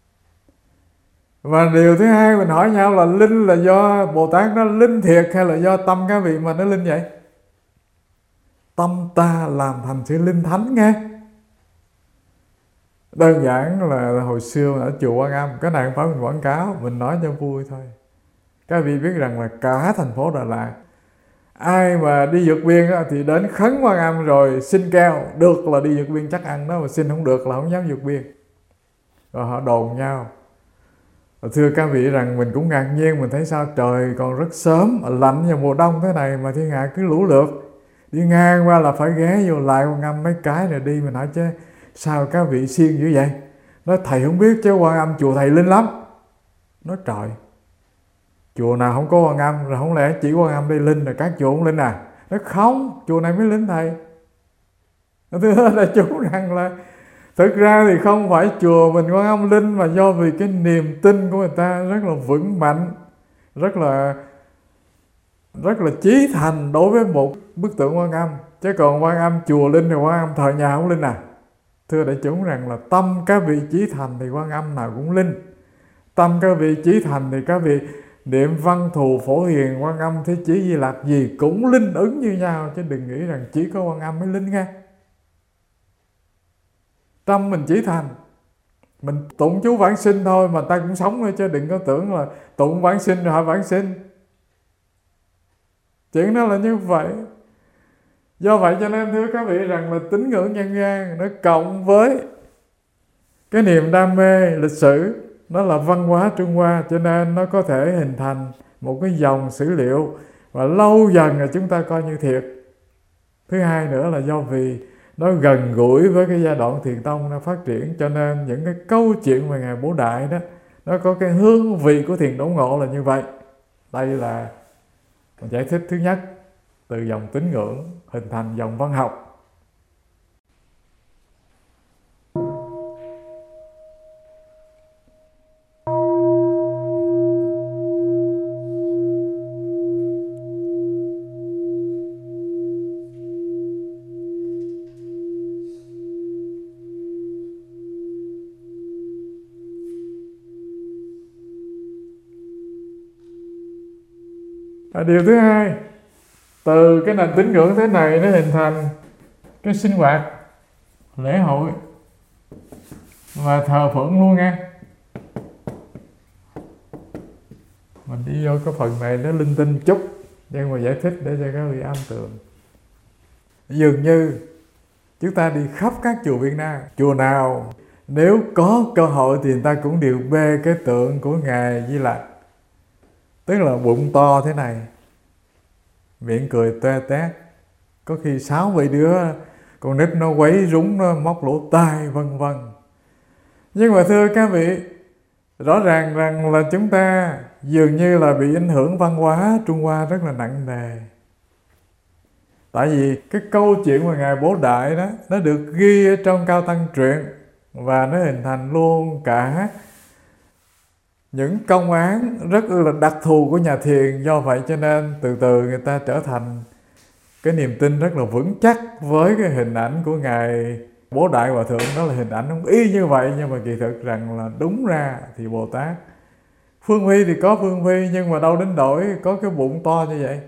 Và điều thứ hai mình hỏi nhau là linh là do Bồ Tát nó linh thiệt hay là do tâm các vị mà nó linh vậy? tâm ta làm thành sự linh thánh nghe. Đơn giản là hồi xưa ở chùa Quan Âm, cái này không phải mình quảng cáo, mình nói cho vui thôi. Các vị biết rằng là cả thành phố Đà Lạt, ai mà đi vượt biên thì đến khấn Quan Âm rồi xin keo, được là đi vượt biên chắc ăn đó, mà xin không được là không dám vượt biên. Rồi họ đồn nhau. Thưa các vị rằng mình cũng ngạc nhiên, mình thấy sao trời còn rất sớm, lạnh vào mùa đông thế này mà thiên hạ cứ lũ lượt đi ngang qua là phải ghé vô lại Quan Âm mấy cái rồi đi. Mình hỏi chứ sao các vị siêng dữ vậy? Nói thầy không biết chứ Quan Âm chùa thầy linh lắm. Nói trời, chùa nào không có Quan Âm, rồi không lẽ chỉ Quan Âm đây linh rồi các chùa không linh à? Nói không, chùa này mới linh thầy. Thưa đại chúng rằng là thực ra thì không phải chùa mình Quan Âm linh, mà do vì cái niềm tin của người ta rất là vững mạnh, rất là chí thành đối với một bức tượng Quan Âm. Chứ còn Quan Âm chùa linh thì Quan Âm thờ nhà không linh à? Thưa đại chúng rằng là tâm các vị chí thành thì Quan Âm nào cũng linh. Tâm các vị chí thành thì các vị niệm Văn Thù Phổ Hiền, Quan Âm, Thế Chí, Di Lặc gì cũng linh ứng như nhau, chứ đừng nghĩ rằng chỉ có Quan Âm mới linh nghe. Tâm mình chí thành, mình tụng chú vãng sinh thôi mà ta cũng sống thôi, chứ đừng có tưởng là tụng vãng sinh rồi họ vãng sinh. Chuyện đó là như vậy. Do vậy cho nên thưa các vị rằng là tín ngưỡng nhân gian nó cộng với cái niềm đam mê lịch sử, nó là văn hóa Trung Hoa, cho nên nó có thể hình thành một cái dòng sử liệu và lâu dần là chúng ta coi như thiệt. Thứ hai nữa là do vì nó gần gũi với cái giai đoạn Thiền Tông nó phát triển, cho nên những cái câu chuyện về Ngài Bố Đại đó nó có cái hương vị của Thiền Đốn Ngộ là như vậy. Đây là giải thích thứ nhất, từ dòng tín ngưỡng hình thành dòng văn học. Điều thứ hai, từ cái nền tín ngưỡng thế này nó hình thành cái sinh hoạt lễ hội và thờ phượng luôn nghe. Mình đi vô cái phần này nó linh tinh chút, nhưng mà giải thích để cho các vị âm tượng. Dường như chúng ta đi khắp các chùa Việt Nam, chùa nào nếu có cơ hội thì người ta cũng đều bê cái tượng của Ngài Di Lặc, tức là bụng to thế này, miệng cười toe tét, có khi 6-7 đứa con nít nó quấy rúng, nó móc lỗ tai vân vân. Nhưng mà thưa các vị, rõ ràng rằng là chúng ta dường như là bị ảnh hưởng văn hóa Trung Hoa rất là nặng nề. Tại vì cái câu chuyện của Ngài Bố Đại đó, nó được ghi ở trong Cao Tăng Truyện, và nó hình thành luôn cả những công án rất là đặc thù của nhà thiền. Do vậy cho nên từ từ người ta trở thành cái niềm tin rất là vững chắc với cái hình ảnh của Ngài Bố Đại Hòa Thượng. Đó là hình ảnh không y như vậy, nhưng mà kỳ thực rằng là đúng ra thì Bồ Tát Phương Phi thì có Phương Phi, nhưng mà đâu đến đổi có cái bụng to như vậy.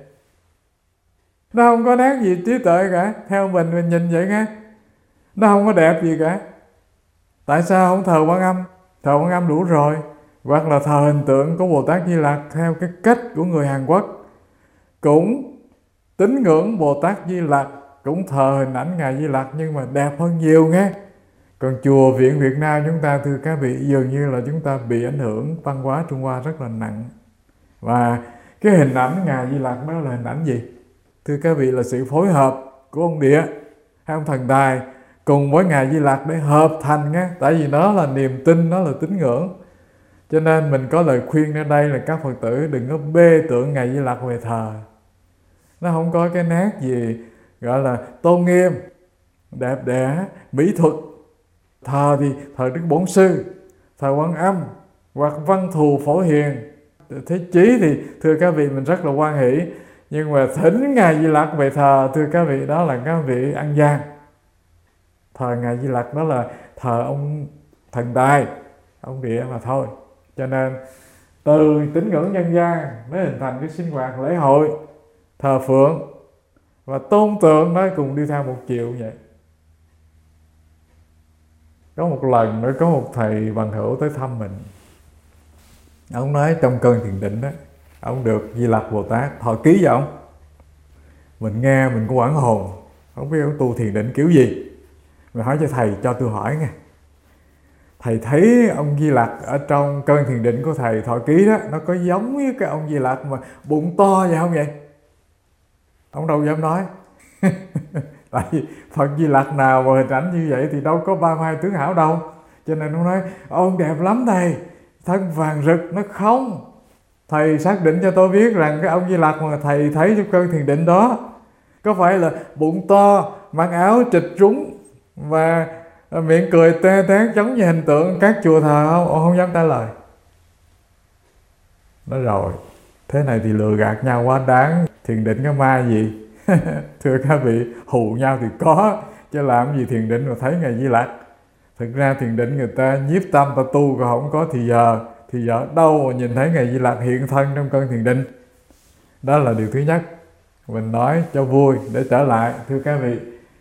Nó không có nét gì trí tuệ cả, theo mình nhìn vậy nghe, nó không có đẹp gì cả. Tại sao không thờ Quan Âm? Thờ Quan Âm đủ rồi. Hoặc là thờ hình tượng của Bồ Tát Di Lặc theo cái cách của người Hàn Quốc, cũng tín ngưỡng Bồ Tát Di Lặc, cũng thờ hình ảnh Ngài Di Lặc, nhưng mà đẹp hơn nhiều nghe. Còn chùa viện Việt Nam chúng ta, thưa các vị, dường như là chúng ta bị ảnh hưởng văn hóa Trung Hoa rất là nặng. Và cái hình ảnh Ngài Di Lặc đó là hình ảnh gì? Thưa các vị, là sự phối hợp của ông Địa hay ông Thần Tài cùng với Ngài Di Lặc để hợp thành nghe. Tại vì nó là niềm tin, nó là tín ngưỡng. Cho nên mình có lời khuyên ở đây là các Phật tử đừng có bê tượng Ngài Di Lặc về thờ. Nó không có cái nét gì gọi là tôn nghiêm, đẹp đẽ, mỹ thuật. Thờ thì thờ Đức Bổn Sư, thờ Quan Âm, hoặc Văn Thù Phổ Hiền, Thế Chí thì thưa các vị mình rất là hoan hỷ. Nhưng mà thỉnh Ngài Di Lặc về thờ, thưa các vị, đó là các vị ăn gian. Thờ Ngài Di Lặc đó là thờ ông Thần Tài, ông Địa mà thôi. Cho nên từ tín ngưỡng nhân gian mới hình thành cái sinh hoạt lễ hội, thờ phượng, và tôn tượng nó cùng đi theo một chiều vậy. Có một lần nữa có một thầy bằng hữu tới thăm mình. Ông nói trong cơn thiền định đó, ông được Di Lặc Bồ Tát thọ ký với ông. Mình nghe mình cũng hoảng hồn, không biết ông tu thiền định kiểu gì. Mình hỏi cho thầy, cho tôi hỏi nghe, thầy thấy ông Di Lặc ở trong cơn thiền định của thầy thọ ký đó, nó có giống với cái ông Di Lặc mà bụng to vậy không vậy? Ông đâu dám nói. Tại vì Phật Di Lặc nào mà hình ảnh như vậy thì đâu có 32 tướng hảo đâu. Cho nên ông nói, ông đẹp lắm thầy, thân vàng rực. Nó không, thầy xác định cho tôi biết rằng cái ông Di Lặc mà thầy thấy trong cơn thiền định đó có phải là bụng to, mặc áo trịch trúng và miệng cười tê tét giống như hình tượng các chùa thờ không? Ông không dám trả lời. Nói rồi, thế này thì lừa gạt nhau quá đáng, thiền định cái ma gì? Thưa các vị, hù nhau thì có, chứ làm gì thiền định mà thấy Ngài Di Lặc. Thực ra thiền định người ta nhiếp tâm ta tu còn không có thì giờ đâu mà nhìn thấy Ngài Di Lặc hiện thân trong cơn thiền định. Đó là điều thứ nhất. Mình nói cho vui để trở lại. Thưa các vị,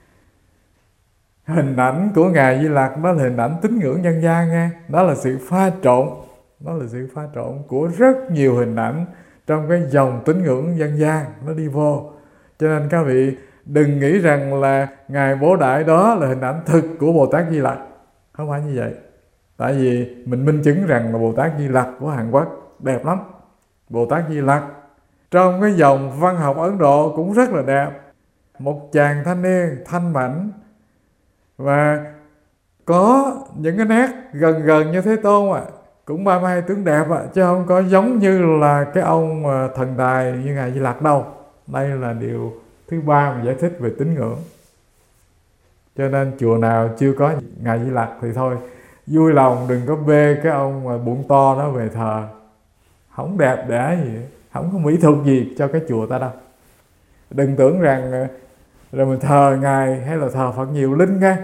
hình ảnh của Ngài Di Lặc đó là hình ảnh tín ngưỡng dân gian nghe. Đó là sự pha trộn. Đó là sự pha trộn của rất nhiều hình ảnh trong cái dòng tín ngưỡng dân gian nó đi vô. Cho nên các vị đừng nghĩ rằng là Ngài Bố Đại đó là hình ảnh thực của Bồ Tát Di Lặc. Không phải như vậy. Tại vì mình minh chứng rằng là Bồ Tát Di Lặc của Hàn Quốc đẹp lắm. Bồ Tát Di Lặc trong cái dòng văn học Ấn Độ cũng rất là đẹp. Một chàng thanh niên thanh mảnh và có những cái nét gần như Thế Tôn cũng 32 tướng đẹp chứ không có giống như là cái ông thần tài như Ngài Di Lặc đâu. Đây là điều thứ ba mà giải thích về tín ngưỡng. Cho nên chùa nào chưa có Ngài Di Lặc thì thôi, vui lòng đừng có bê cái ông mà bụng to đó về thờ. Không đẹp đẽ gì, không có mỹ thuật gì cho cái chùa ta đâu. Đừng tưởng rằng rồi mình thờ Ngài hay là thờ Phật nhiều linh nghe.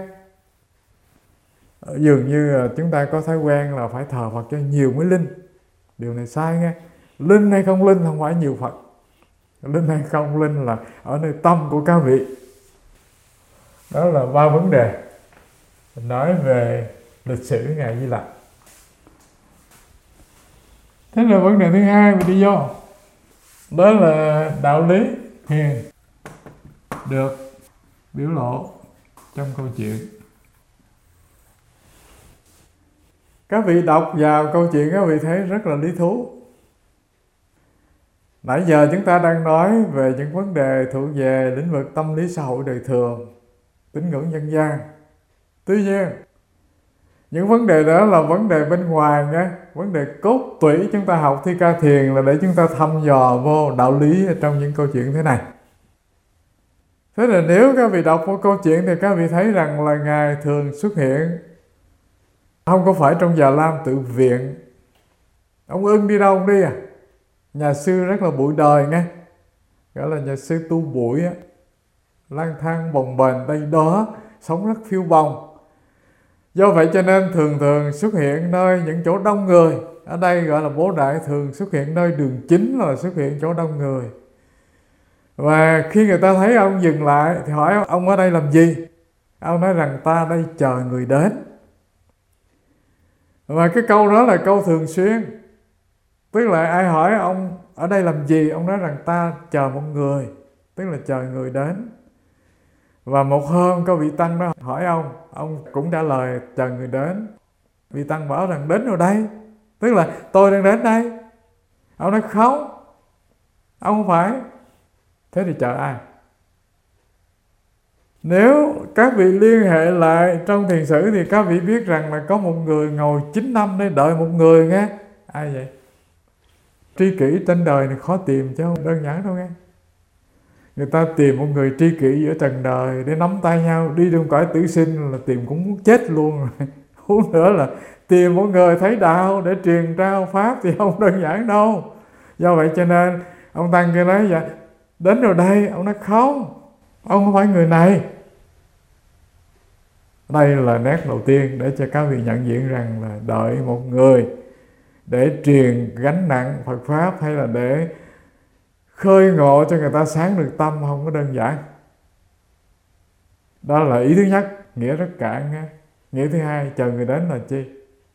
Dường như chúng ta có thói quen là phải thờ Phật cho nhiều mới linh. Điều này sai nghe. Linh hay không linh không phải nhiều Phật. Linh hay không linh là ở nơi tâm của các vị. Đó là ba vấn đề mình nói về lịch sử Ngài Di Lặc. Thế là vấn đề thứ hai mình đi vô, đó là đạo lý thiền được biểu lộ trong câu chuyện. Các vị đọc vào câu chuyện các vị thấy rất là lý thú. Nãy giờ chúng ta đang nói về những vấn đề thuộc về lĩnh vực tâm lý xã hội đời thường, tín ngưỡng dân gian. Tuy nhiên, những vấn đề đó là vấn đề bên ngoài nhé. Vấn đề cốt tủy chúng ta học Thi Ca Thiền là để chúng ta thăm dò vô đạo lý trong những câu chuyện thế này. Thế là nếu các vị đọc một câu chuyện thì các vị thấy rằng là Ngài thường xuất hiện không có phải trong Già Lam tự viện. Ông ưng đi đâu ông đi Nhà sư rất là bụi đời nghe, gọi là nhà sư tu bụi lang thang bồng bềnh đây đó, sống rất phiêu bồng. Do vậy cho nên thường xuất hiện nơi những chỗ đông người. Ở đây gọi là Bố Đại thường xuất hiện nơi đường chính, là xuất hiện chỗ đông người. Và khi người ta thấy ông dừng lại thì hỏi ông ở đây làm gì? Ông nói rằng ta đây chờ người đến. Và cái câu đó là câu thường xuyên. Tức là ai hỏi ông ở đây làm gì, ông nói rằng ta chờ một người, tức là chờ người đến. Và một hôm có vị tăng đó hỏi ông cũng trả lời chờ người đến. Vị tăng bảo rằng đến rồi đây, tức là tôi đang đến đây. Ông nói không, ông không phải. Thế thì chờ ai? Nếu các vị liên hệ lại trong thiền sử thì các vị biết rằng là có một người ngồi 9 năm để đợi một người nghe. Ai vậy? Tri kỷ trên đời này khó tìm chứ không đơn giản đâu nghe. Người ta tìm một người tri kỷ giữa trần đời để nắm tay nhau đi trong cõi tử sinh là tìm cũng muốn chết luôn rồi. Huống nữa là tìm một người thấy đạo để truyền trao pháp thì không đơn giản đâu. Do vậy cho nên ông tăng kia nói vậy, đến rồi đây. Ông nói không, ông không phải người này. Đây là nét đầu tiên để cho các vị nhận diện rằng là đợi một người để truyền gánh nặng Phật Pháp, hay là để khơi ngộ cho người ta sáng được tâm không có đơn giản. Đó là ý thứ nhất, nghĩa rất cạn nha. Nghĩa thứ hai, chờ người đến là chi?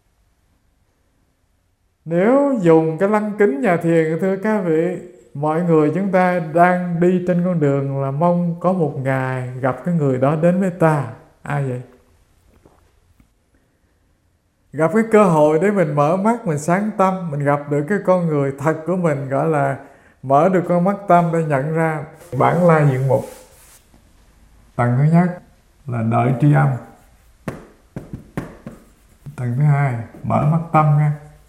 Nếu dùng cái lăng kính nhà thiền, thưa các vị, mọi người chúng ta đang đi trên con đường là mong có một ngày gặp cái người đó đến với ta. Ai vậy? Gặp cái cơ hội để mình mở mắt, mình sáng tâm, mình gặp được cái con người thật của mình, gọi là mở được con mắt tâm để nhận ra bản lai diện mục. Tầng thứ nhất là đợi tri âm. Tầng thứ hai, mở mắt tâm nha.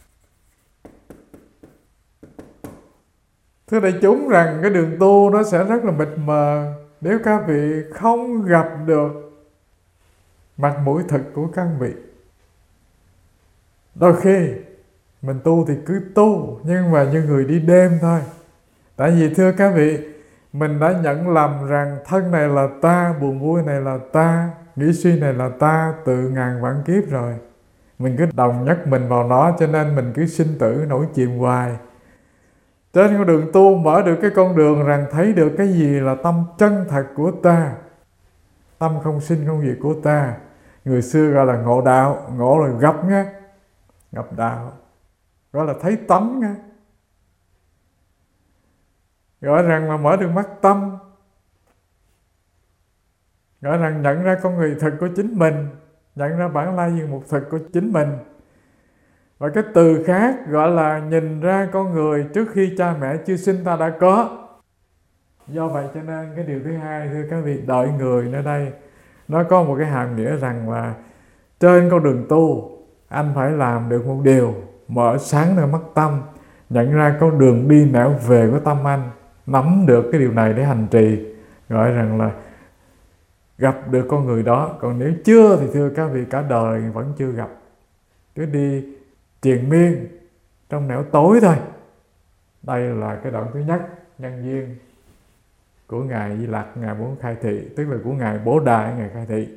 Thưa đại chúng rằng cái đường tu nó sẽ rất là mịt mờ nếu các vị không gặp được mặt mũi thực của các vị. Đôi khi mình tu thì cứ tu, nhưng mà như người đi đêm thôi. Tại vì thưa các vị, mình đã nhận lầm rằng thân này là ta, buồn vui này là ta, nghĩ suy này là ta từ ngàn vạn kiếp rồi. Mình cứ đồng nhất mình vào nó, cho nên mình cứ sinh tử nổi chìm hoài. Trên con đường tu mở được cái con đường rằng thấy được cái gì là tâm chân thật của ta, tâm không sinh không diệt của ta. Người xưa gọi là ngộ đạo, ngộ là gặp nha, gặp đạo, gọi là thấy tánh nha. Gọi rằng là mở được mắt tâm, gọi rằng nhận ra con người thật của chính mình, nhận ra bản lai diện mục thực của chính mình. Và cái từ khác gọi là nhìn ra con người trước khi cha mẹ chưa sinh ta đã có. Do vậy cho nên cái điều thứ hai, thưa các vị, đợi người nơi đây nó có một cái hàm nghĩa rằng là trên con đường tu anh phải làm được một điều, mở sáng được mắt tâm, nhận ra con đường đi nẻo về của tâm anh, nắm được cái điều này để hành trì, gọi rằng là gặp được con người đó. Còn nếu chưa thì thưa các vị, cả đời vẫn chưa gặp, cứ đi triền miên trong nẻo tối thôi. Đây là cái đoạn thứ nhất, nhân duyên của Ngài Di Lặc, Ngài muốn khai thị, tức là của Ngài Bố Đà, Ngài khai thị.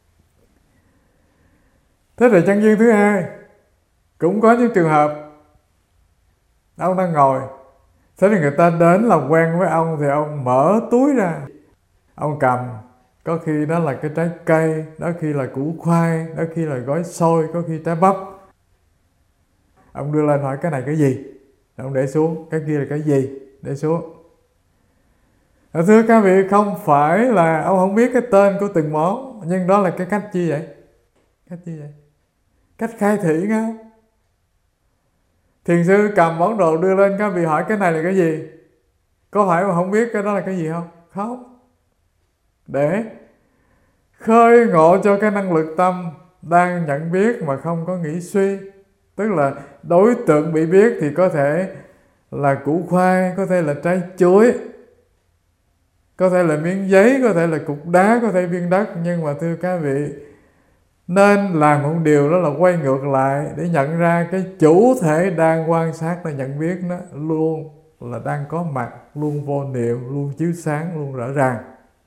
Thế rồi nhân duyên thứ hai, cũng có những trường hợp ông đang ngồi, thế thì người ta đến làm quen với ông thì ông mở túi ra, ông cầm, có khi đó là cái trái cây, đó khi là củ khoai, đó khi là gói xôi, có khi trái bắp. Ông đưa lên hỏi cái này cái gì, ông để xuống, cái kia là cái gì, để xuống. Thưa các vị, không phải là ông không biết cái tên của từng món, nhưng đó là cái cách chi vậy? Cách chi vậy? Cách khai thị nghe. Thiền sư cầm món đồ đưa lên, các vị hỏi cái này là cái gì, có phải mà không biết cái đó là cái gì không? Không. Để khơi ngộ cho cái năng lực tâm đang nhận biết mà không có nghĩ suy. Tức là đối tượng bị biết thì có thể là củ khoai, có thể là trái chuối, có thể là miếng giấy, có thể là cục đá, có thể viên đất. Nhưng mà thưa các vị, nên làm một điều đó là quay ngược lại để nhận ra cái chủ thể đang quan sát, đang nhận biết nó luôn là đang có mặt, luôn vô niệm, luôn chiếu sáng, luôn rõ ràng.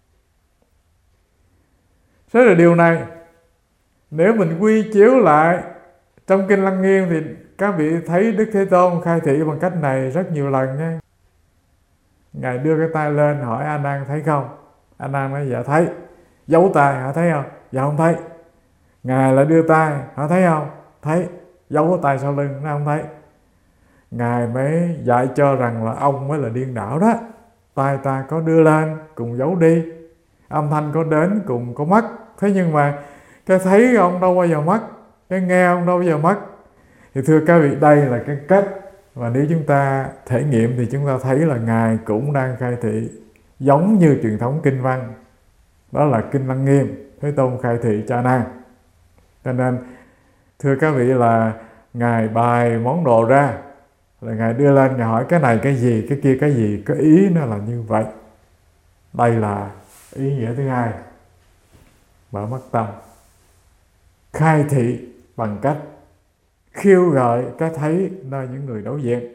Thế là điều này nếu mình quy chiếu lại trong Kinh Lăng Nghiêm thì các vị thấy Đức Thế Tôn khai thị bằng cách này rất nhiều lần nha. Ngài đưa cái tay lên hỏi A Nan thấy không? A Nan nói dạ thấy. Giấu tay, họ thấy không? Dạ không thấy. Ngài lại đưa tay, họ thấy không? Thấy. Giấu cái tay sau lưng, nó không thấy. Ngài mới dạy cho rằng là ông mới là điên đảo đó. Tay ta có đưa lên cùng giấu đi, âm thanh có đến cùng có mất. Thế nhưng mà cái thấy ông đâu bao giờ mất, cái nghe ông đâu bao giờ mất. Thì thưa các vị, đây là cái cách và nếu chúng ta thể nghiệm thì chúng ta thấy là Ngài cũng đang khai thị giống như truyền thống kinh văn. Đó là Kinh Lăng Nghiêm, Thế Tôn khai thị cho A Nan. Cho nên thưa các vị là Ngài bày món đồ ra, là Ngài đưa lên, Ngài hỏi cái này cái gì, cái kia cái gì, cái ý nó là như vậy. Đây là ý nghĩa thứ hai, mở mắt tâm, khai thị bằng cách khiêu gợi cái thấy nơi những người đối diện.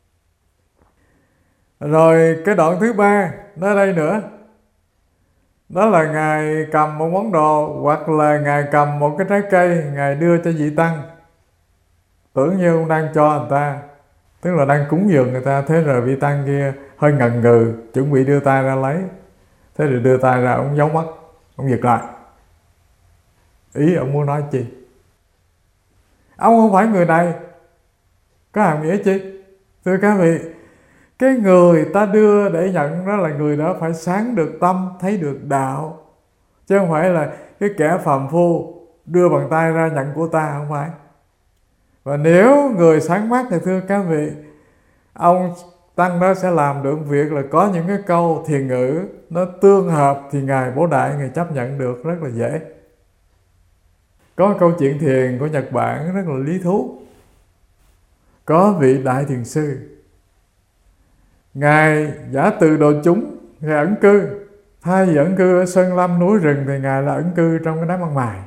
Rồi cái đoạn thứ ba tới đây nữa, đó là Ngài cầm một món đồ hoặc là Ngài cầm một cái trái cây, Ngài đưa cho vị tăng, tưởng như ông đang cho người ta. Tức là đang cúng dường người ta, thế rồi vị tăng kia hơi ngần ngừ, chuẩn bị đưa tay ra lấy. Thế rồi đưa tay ra, ông giấu mắt, ông giật lại. Ý ông muốn nói chi? Ông không phải người này. Có hàm nghĩa chi? Thưa các vị, cái người ta đưa để nhận đó là người đó phải sáng được tâm, thấy được đạo, chứ không phải là cái kẻ phàm phu đưa bàn tay ra nhận của ta, không phải. Và nếu người sáng mắt thì thưa các vị, ông tăng đó sẽ làm được việc là có những cái câu thiền ngữ nó tương hợp thì Ngài Bố Đại Ngài chấp nhận được rất là dễ. Có câu chuyện thiền của Nhật Bản rất là lý thú. Có vị đại thiền sư, Ngài giả từ độ chúng, Ngài ẩn cư. Thay vì ẩn cư ở sơn lâm núi rừng thì Ngài là ẩn cư trong cái đám ăn mày.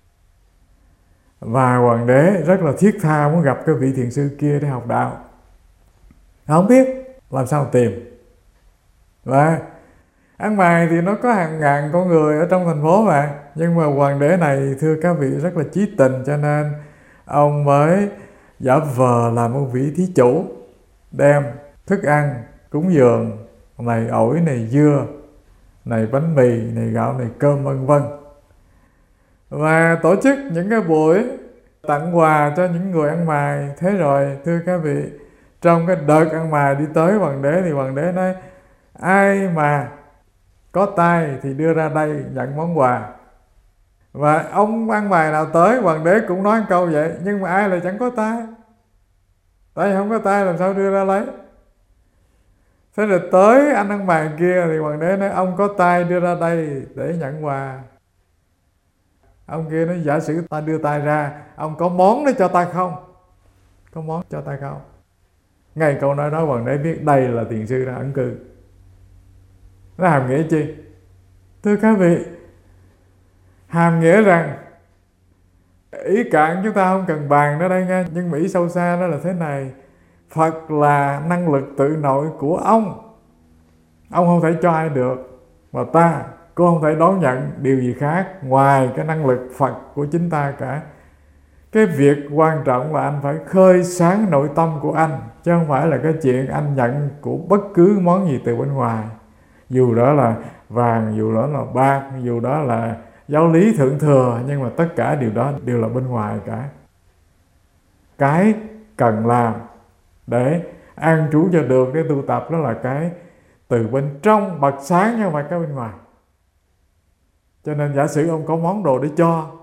Và hoàng đế rất là thiết tha muốn gặp cái vị thiền sư kia để học đạo. Không biết làm sao tìm. Và ăn mày thì nó có hàng ngàn con người ở trong thành phố mà. Nhưng mà hoàng đế này thưa các vị rất là chí tình, cho nên ông mới giả vờ làm một vị thí chủ, đem thức ăn cúng dường, này ổi, này dưa, này bánh mì, này gạo, này cơm, vân vân. Và tổ chức những cái buổi tặng quà cho những người ăn mày. Thế rồi thưa các vị, trong cái đợt ăn mày đi tới hoàng đế thì hoàng đế nói ai mà có tay thì đưa ra đây nhận món quà. Và ông ăn mày nào tới hoàng đế cũng nói câu vậy, nhưng mà ai là chẳng có tay. Tại vì không có tay làm sao đưa ra lấy. Thế rồi tới anh ăn mày kia thì hoàng đế nói ông có tay đưa ra đây để nhận quà. Ông kia nói giả sử ta đưa tay ra, ông có món để cho ta không? Có món cho ta không? Ngay câu nói đó hoàng đế biết đây là thiền sư đang ẩn cư. Nó hàm nghĩa chi? Thưa các vị, hàm nghĩa rằng ý cạn chúng ta không cần bàn nữa đây nha, nhưng mà ý sâu xa đó là thế này: Phật là năng lực tự nội của ông không thể cho ai được, và ta cũng không thể đón nhận điều gì khác ngoài cái năng lực Phật của chính ta cả. Cái việc quan trọng là anh phải khơi sáng nội tâm của anh, chứ không phải là cái chuyện anh nhận của bất cứ món gì từ bên ngoài, dù đó là vàng, dù đó là bạc, dù đó là giáo lý thượng thừa, nhưng mà tất cả điều đó đều là bên ngoài cả. Cái cần làm để an trú cho được cái tu tập đó là cái từ bên trong bật sáng, chứ không phải cái bên ngoài. Cho nên giả sử ông có món đồ để cho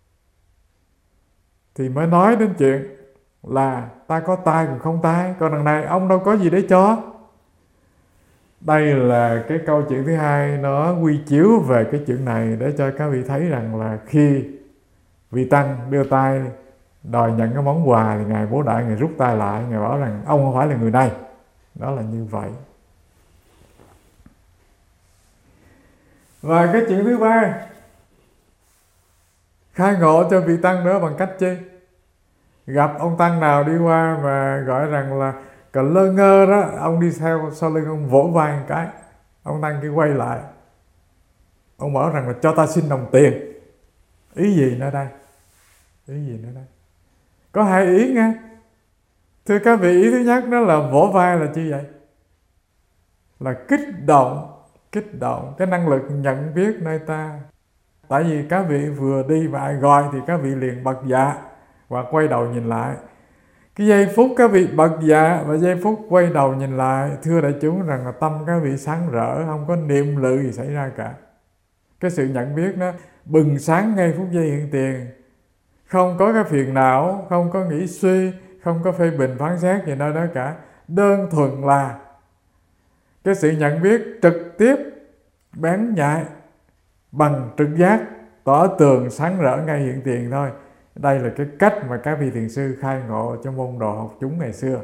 thì mới nói đến chuyện là ta có tay còn không tay, còn đằng này ông đâu có gì để cho. Đây là cái câu chuyện thứ hai, nó quy chiếu về cái chuyện này để cho các vị thấy rằng là khi vị tăng đưa tay đòi nhận cái món quà thì Ngài Bố Đại Ngài rút tay lại, Ngài bảo rằng ông không phải là người này. Đó là như vậy. Và cái chuyện thứ ba, khai ngộ cho vị tăng đó bằng cách chi? Gặp ông tăng nào đi qua mà gọi rằng là cờ lơ ngơ đó, ông đi theo sau lưng ông vỗ vai một cái, ông tăng kia quay lại, ông bảo rằng là cho ta xin đồng tiền. Ý gì nữa đây? Ý gì nữa đây? Có hai ý nghe. Thưa các vị, ý thứ nhất đó là vỗ vai là chi vậy? Là kích động cái năng lực nhận biết nơi ta. Tại vì các vị vừa đi và ai gọi thì các vị liền bật dạ và quay đầu nhìn lại. Cái giây phút các vị bật dạ và giây phút quay đầu nhìn lại, thưa đại chúng rằng là tâm các vị sáng rỡ, không có niệm lự gì xảy ra cả. Cái sự nhận biết nó bừng sáng ngay phút giây hiện tiền, không có cái phiền não, không có nghĩ suy, không có phê bình phán xét gì nơi đó cả. Đơn thuần là cái sự nhận biết trực tiếp, bén nhạy, bằng trực giác, tỏ tường sáng rỡ ngay hiện tiền thôi. Đây là cái cách mà các vị thiền sư khai ngộ cho môn đồ học chúng ngày xưa.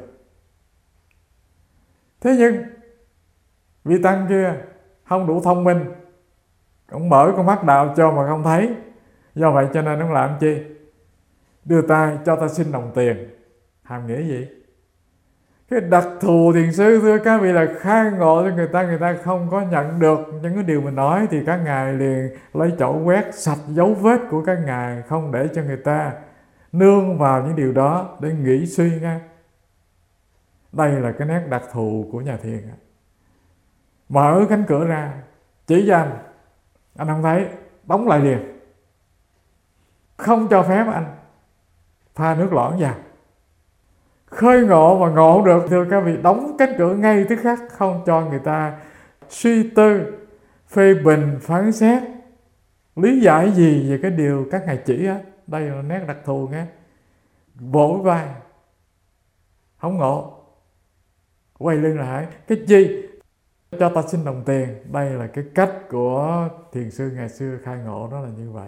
Thế nhưng vị tăng kia không đủ thông minh, ông mở con mắt đạo cho mà không thấy. Do vậy cho nên ông làm chi? Đưa tay cho ta xin đồng tiền. Hàm nghĩa gì? Cái đặc thù thiền sư thưa các vị là khai ngộ cho người ta không có nhận được những cái điều mình nói thì các ngài liền lấy chổi quét sạch dấu vết của các ngài, không để cho người ta nương vào những điều đó để nghĩ suy ngay. Đây là cái nét đặc thù của nhà thiền. Mở cánh cửa ra, chỉ cho anh không thấy, đóng lại liền, không cho phép anh pha nước lõn vào. Khơi ngộ mà ngộ không được, thưa các vị, đóng cánh cửa ngay tức khắc, không cho người ta suy tư, phê bình, phán xét, lý giải gì về cái điều các ngài chỉ á. Đây là nét đặc thù nghe. Vỗ vai, không ngộ, quay lưng lại. Cái gì? Cho ta xin đồng tiền. Đây là cái cách của thiền sư ngày xưa khai ngộ, đó là như vậy.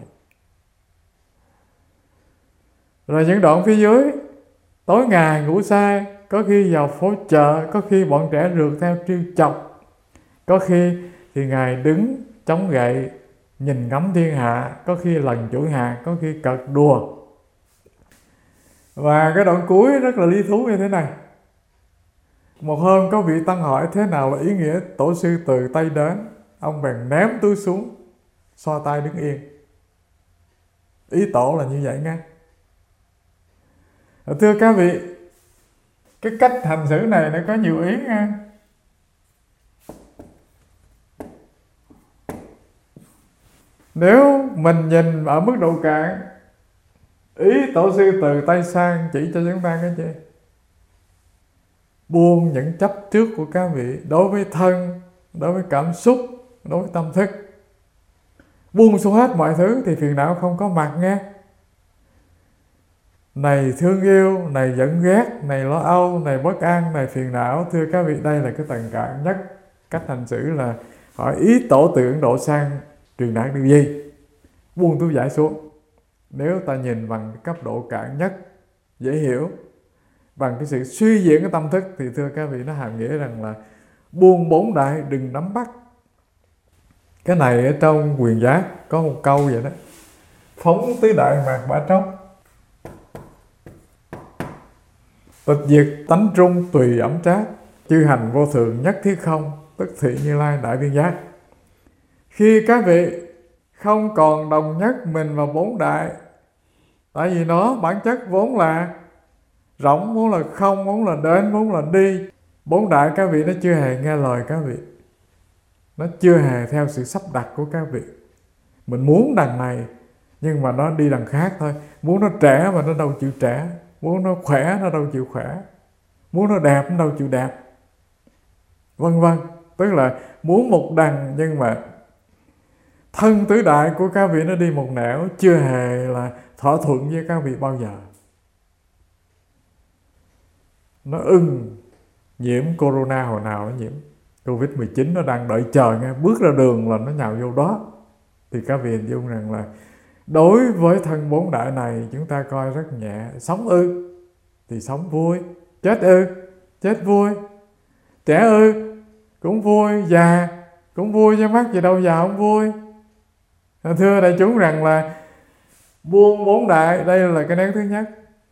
Rồi những đoạn phía dưới, tối ngày ngủ say, có khi vào phố chợ, có khi bọn trẻ rượt theo trêu chọc, có khi thì ngài đứng chống gậy nhìn ngắm thiên hạ, có khi lần chuỗi hạt, có khi cợt đùa. Và cái đoạn cuối rất là lý thú như thế này. Một hôm có vị tăng hỏi thế nào là ý nghĩa tổ sư từ Tây đến. Ông bèn ném túi xuống, xoa tay đứng yên. Ý tổ là như vậy nghe. Thưa các vị, cái cách hành xử này nó có nhiều ý nha. Nếu mình nhìn ở mức độ cạn, ý tổ sư từ Tây sang chỉ cho chúng ta cái gì? Buông những chấp trước của các vị đối với thân, đối với cảm xúc, đối với tâm thức. Buông xuống hết mọi thứ thì phiền não không có mặt nghe. Này thương yêu, này giận ghét, này lo âu, này bất an, này phiền não. Thưa các vị, đây là cái tầng cạn nhất. Cách hành xử là hỏi ý tổ từ Ấn Độ sang truyền đạt điều gì? Buông túi giải xuống. Nếu ta nhìn bằng cái cấp độ cạn nhất, dễ hiểu, bằng cái sự suy diễn cái tâm thức, thì thưa các vị, nó hàm nghĩa rằng là buông bốn đại, đừng nắm bắt. Cái này ở trong Quyền Giác có một câu vậy đó: phóng tứ đại mạt bả tróc, tịch diệt tánh trung tùy ẩm trác, chư hành vô thường nhất thiết không, tức thị Như Lai đại viên giác. Khi các vị không còn đồng nhất mình vào bốn đại, tại vì nó bản chất vốn là rỗng, vốn là không, vốn là đến, vốn là đi. Bốn đại các vị nó chưa hề nghe lời các vị, nó chưa hề theo sự sắp đặt của các vị. Mình muốn đằng này nhưng mà nó đi đằng khác thôi. Muốn nó trẻ mà nó đâu chịu trẻ, muốn nó khỏe nó đâu chịu khỏe, muốn nó đẹp nó đâu chịu đẹp, vân vân. Tức là muốn một đằng nhưng mà thân tứ đại của các vị nó đi một nẻo, chưa hề là thỏa thuận với các vị bao giờ. Nó nhiễm corona hồi nào nó nhiễm, Covid-19 nó đang đợi chờ nghe, bước ra đường là nó nhào vô đó. Thì các vị hình dung rằng là đối với thân bốn đại này chúng ta coi rất nhẹ. Sống thì sống vui, chết chết vui, trẻ cũng vui, già cũng vui, chứ mắc gì đâu già không vui. Thưa đại chúng rằng là buông bốn đại, đây là cái nét thứ nhất.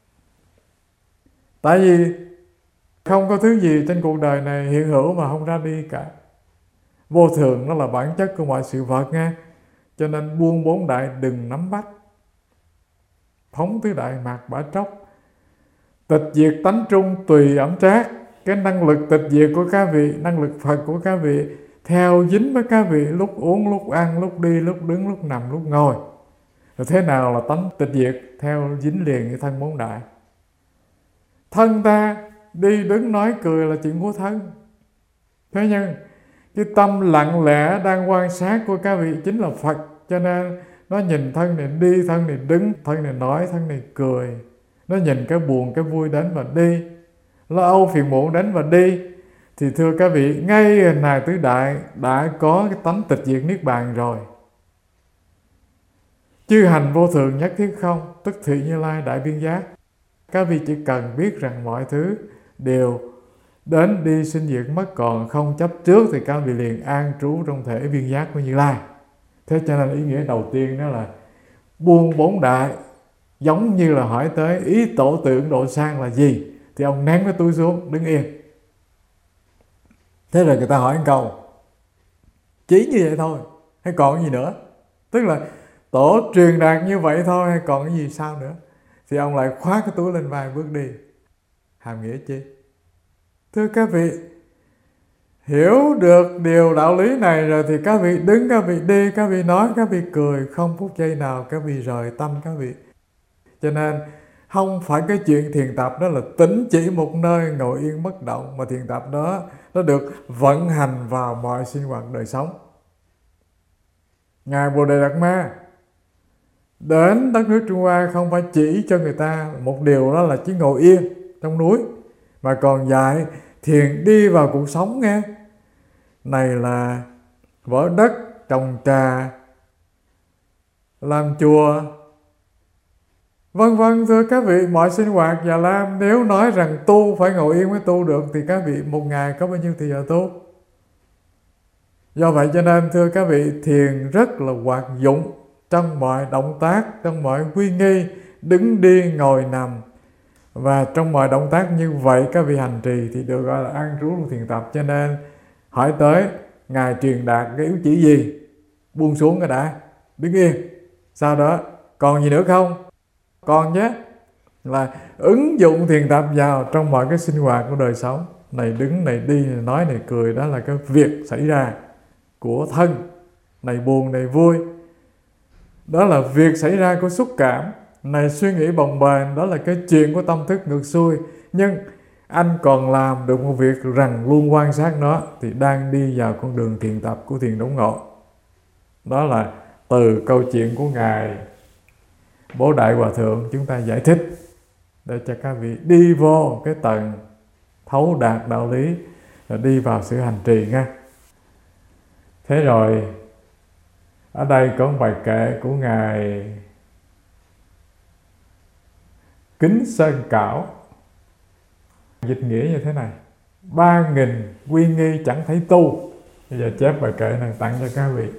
Tại vì không có thứ gì trên cuộc đời này hiện hữu mà không ra đi cả. Vô thường nó là bản chất của mọi sự vật nghe. Cho nên buông bốn đại, đừng nắm bắt. Phóng tứ đại mạt bả tróc, tịch diệt tánh trung tùy ẩm trác. Cái năng lực tịch diệt của các vị, năng lực Phật của các vị theo dính với các vị, lúc uống, lúc ăn, lúc đi, lúc đứng, lúc nằm, lúc ngồi. Rồi thế nào là tánh tịch diệt? Theo dính liền với thân bốn đại. Thân ta đi đứng nói cười là chuyện của thân. Thế nhưng cái tâm lặng lẽ đang quan sát của các vị chính là Phật. Cho nên nó nhìn thân này đi, thân này đứng, thân này nói, thân này cười. Nó nhìn cái buồn, cái vui đến và đi, lo âu phiền muộn đến và đi. Thì thưa các vị, ngay hình hài tứ đại đã có cái tánh tịch diệt niết bàn rồi. Chư hành vô thường nhất thiết không, tức thị Như Lai đại viên giác. Các vị chỉ cần biết rằng mọi thứ đều đến đi sinh diệt mất còn, không chấp trước, thì các vị liền an trú trong thể viên giác của Như Lai. Thế cho nên ý nghĩa đầu tiên đó là buông bốn đại. Giống như là hỏi tới ý tổ từ Ấn Độ sang là gì, thì ông ném cái túi xuống, đứng yên. Thế rồi người ta hỏi một câu, chỉ như vậy thôi hay còn cái gì nữa? Tức là tổ truyền đạt như vậy thôi hay còn cái gì sao nữa? Thì ông lại khoác cái túi lên vai bước đi. Hàm nghĩa chi? Thưa các vị, hiểu được điều đạo lý này rồi thì các vị đứng, các vị đi, các vị nói, các vị cười, không phút giây nào các vị rời tâm các vị. Cho nên không phải cái chuyện thiền tập đó là tĩnh chỉ một nơi ngồi yên bất động, mà thiền tập đó nó được vận hành vào mọi sinh hoạt đời sống. Ngài Bồ Đề Đạt Ma đến đất nước Trung Hoa không phải chỉ cho người ta một điều đó là chỉ ngồi yên trong núi, mà còn dạy thiền đi vào cuộc sống nghe. Này là vỡ đất, trồng trà, làm chùa, vân vân. Thưa các vị, mọi sinh hoạt Già Lam nếu nói rằng tu phải ngồi yên mới tu được thì các vị một ngày có bao nhiêu thì giờ tu? Do vậy cho nên thưa các vị, thiền rất là hoạt dụng trong mọi động tác, trong mọi quy nghi, đứng đi ngồi nằm. Và trong mọi động tác như vậy các vị hành trì thì được gọi là an trú trong thiền tập. Cho nên hỏi tới Ngài truyền đạt cái yếu chỉ gì? Buông xuống cái đã, đứng yên. Sau đó còn gì nữa không? Còn chứ, là ứng dụng thiền tập vào trong mọi cái sinh hoạt của đời sống. Này đứng, này đi, này nói, này cười, đó là cái việc xảy ra của thân. Này buồn, này vui, đó là việc xảy ra của xúc cảm. Này suy nghĩ bồng bềnh, đó là cái chuyện của tâm thức ngược xuôi. Nhưng anh còn làm được một việc rằng luôn quan sát nó thì đang đi vào con đường thiền tập của thiền đốn ngộ. Đó là từ câu chuyện của Ngài Bố Đại Hòa Thượng chúng ta giải thích để cho các vị đi vô cái tầng thấu đạt đạo lý, rồi đi vào sự hành trì nha. Thế rồi ở đây có một bài kệ của Ngài Kính Sơn Cảo, dịch nghĩa như thế này: 3.000 quy nghi chẳng thấy tu. Bây giờ chép bài kệ này tặng cho các vị.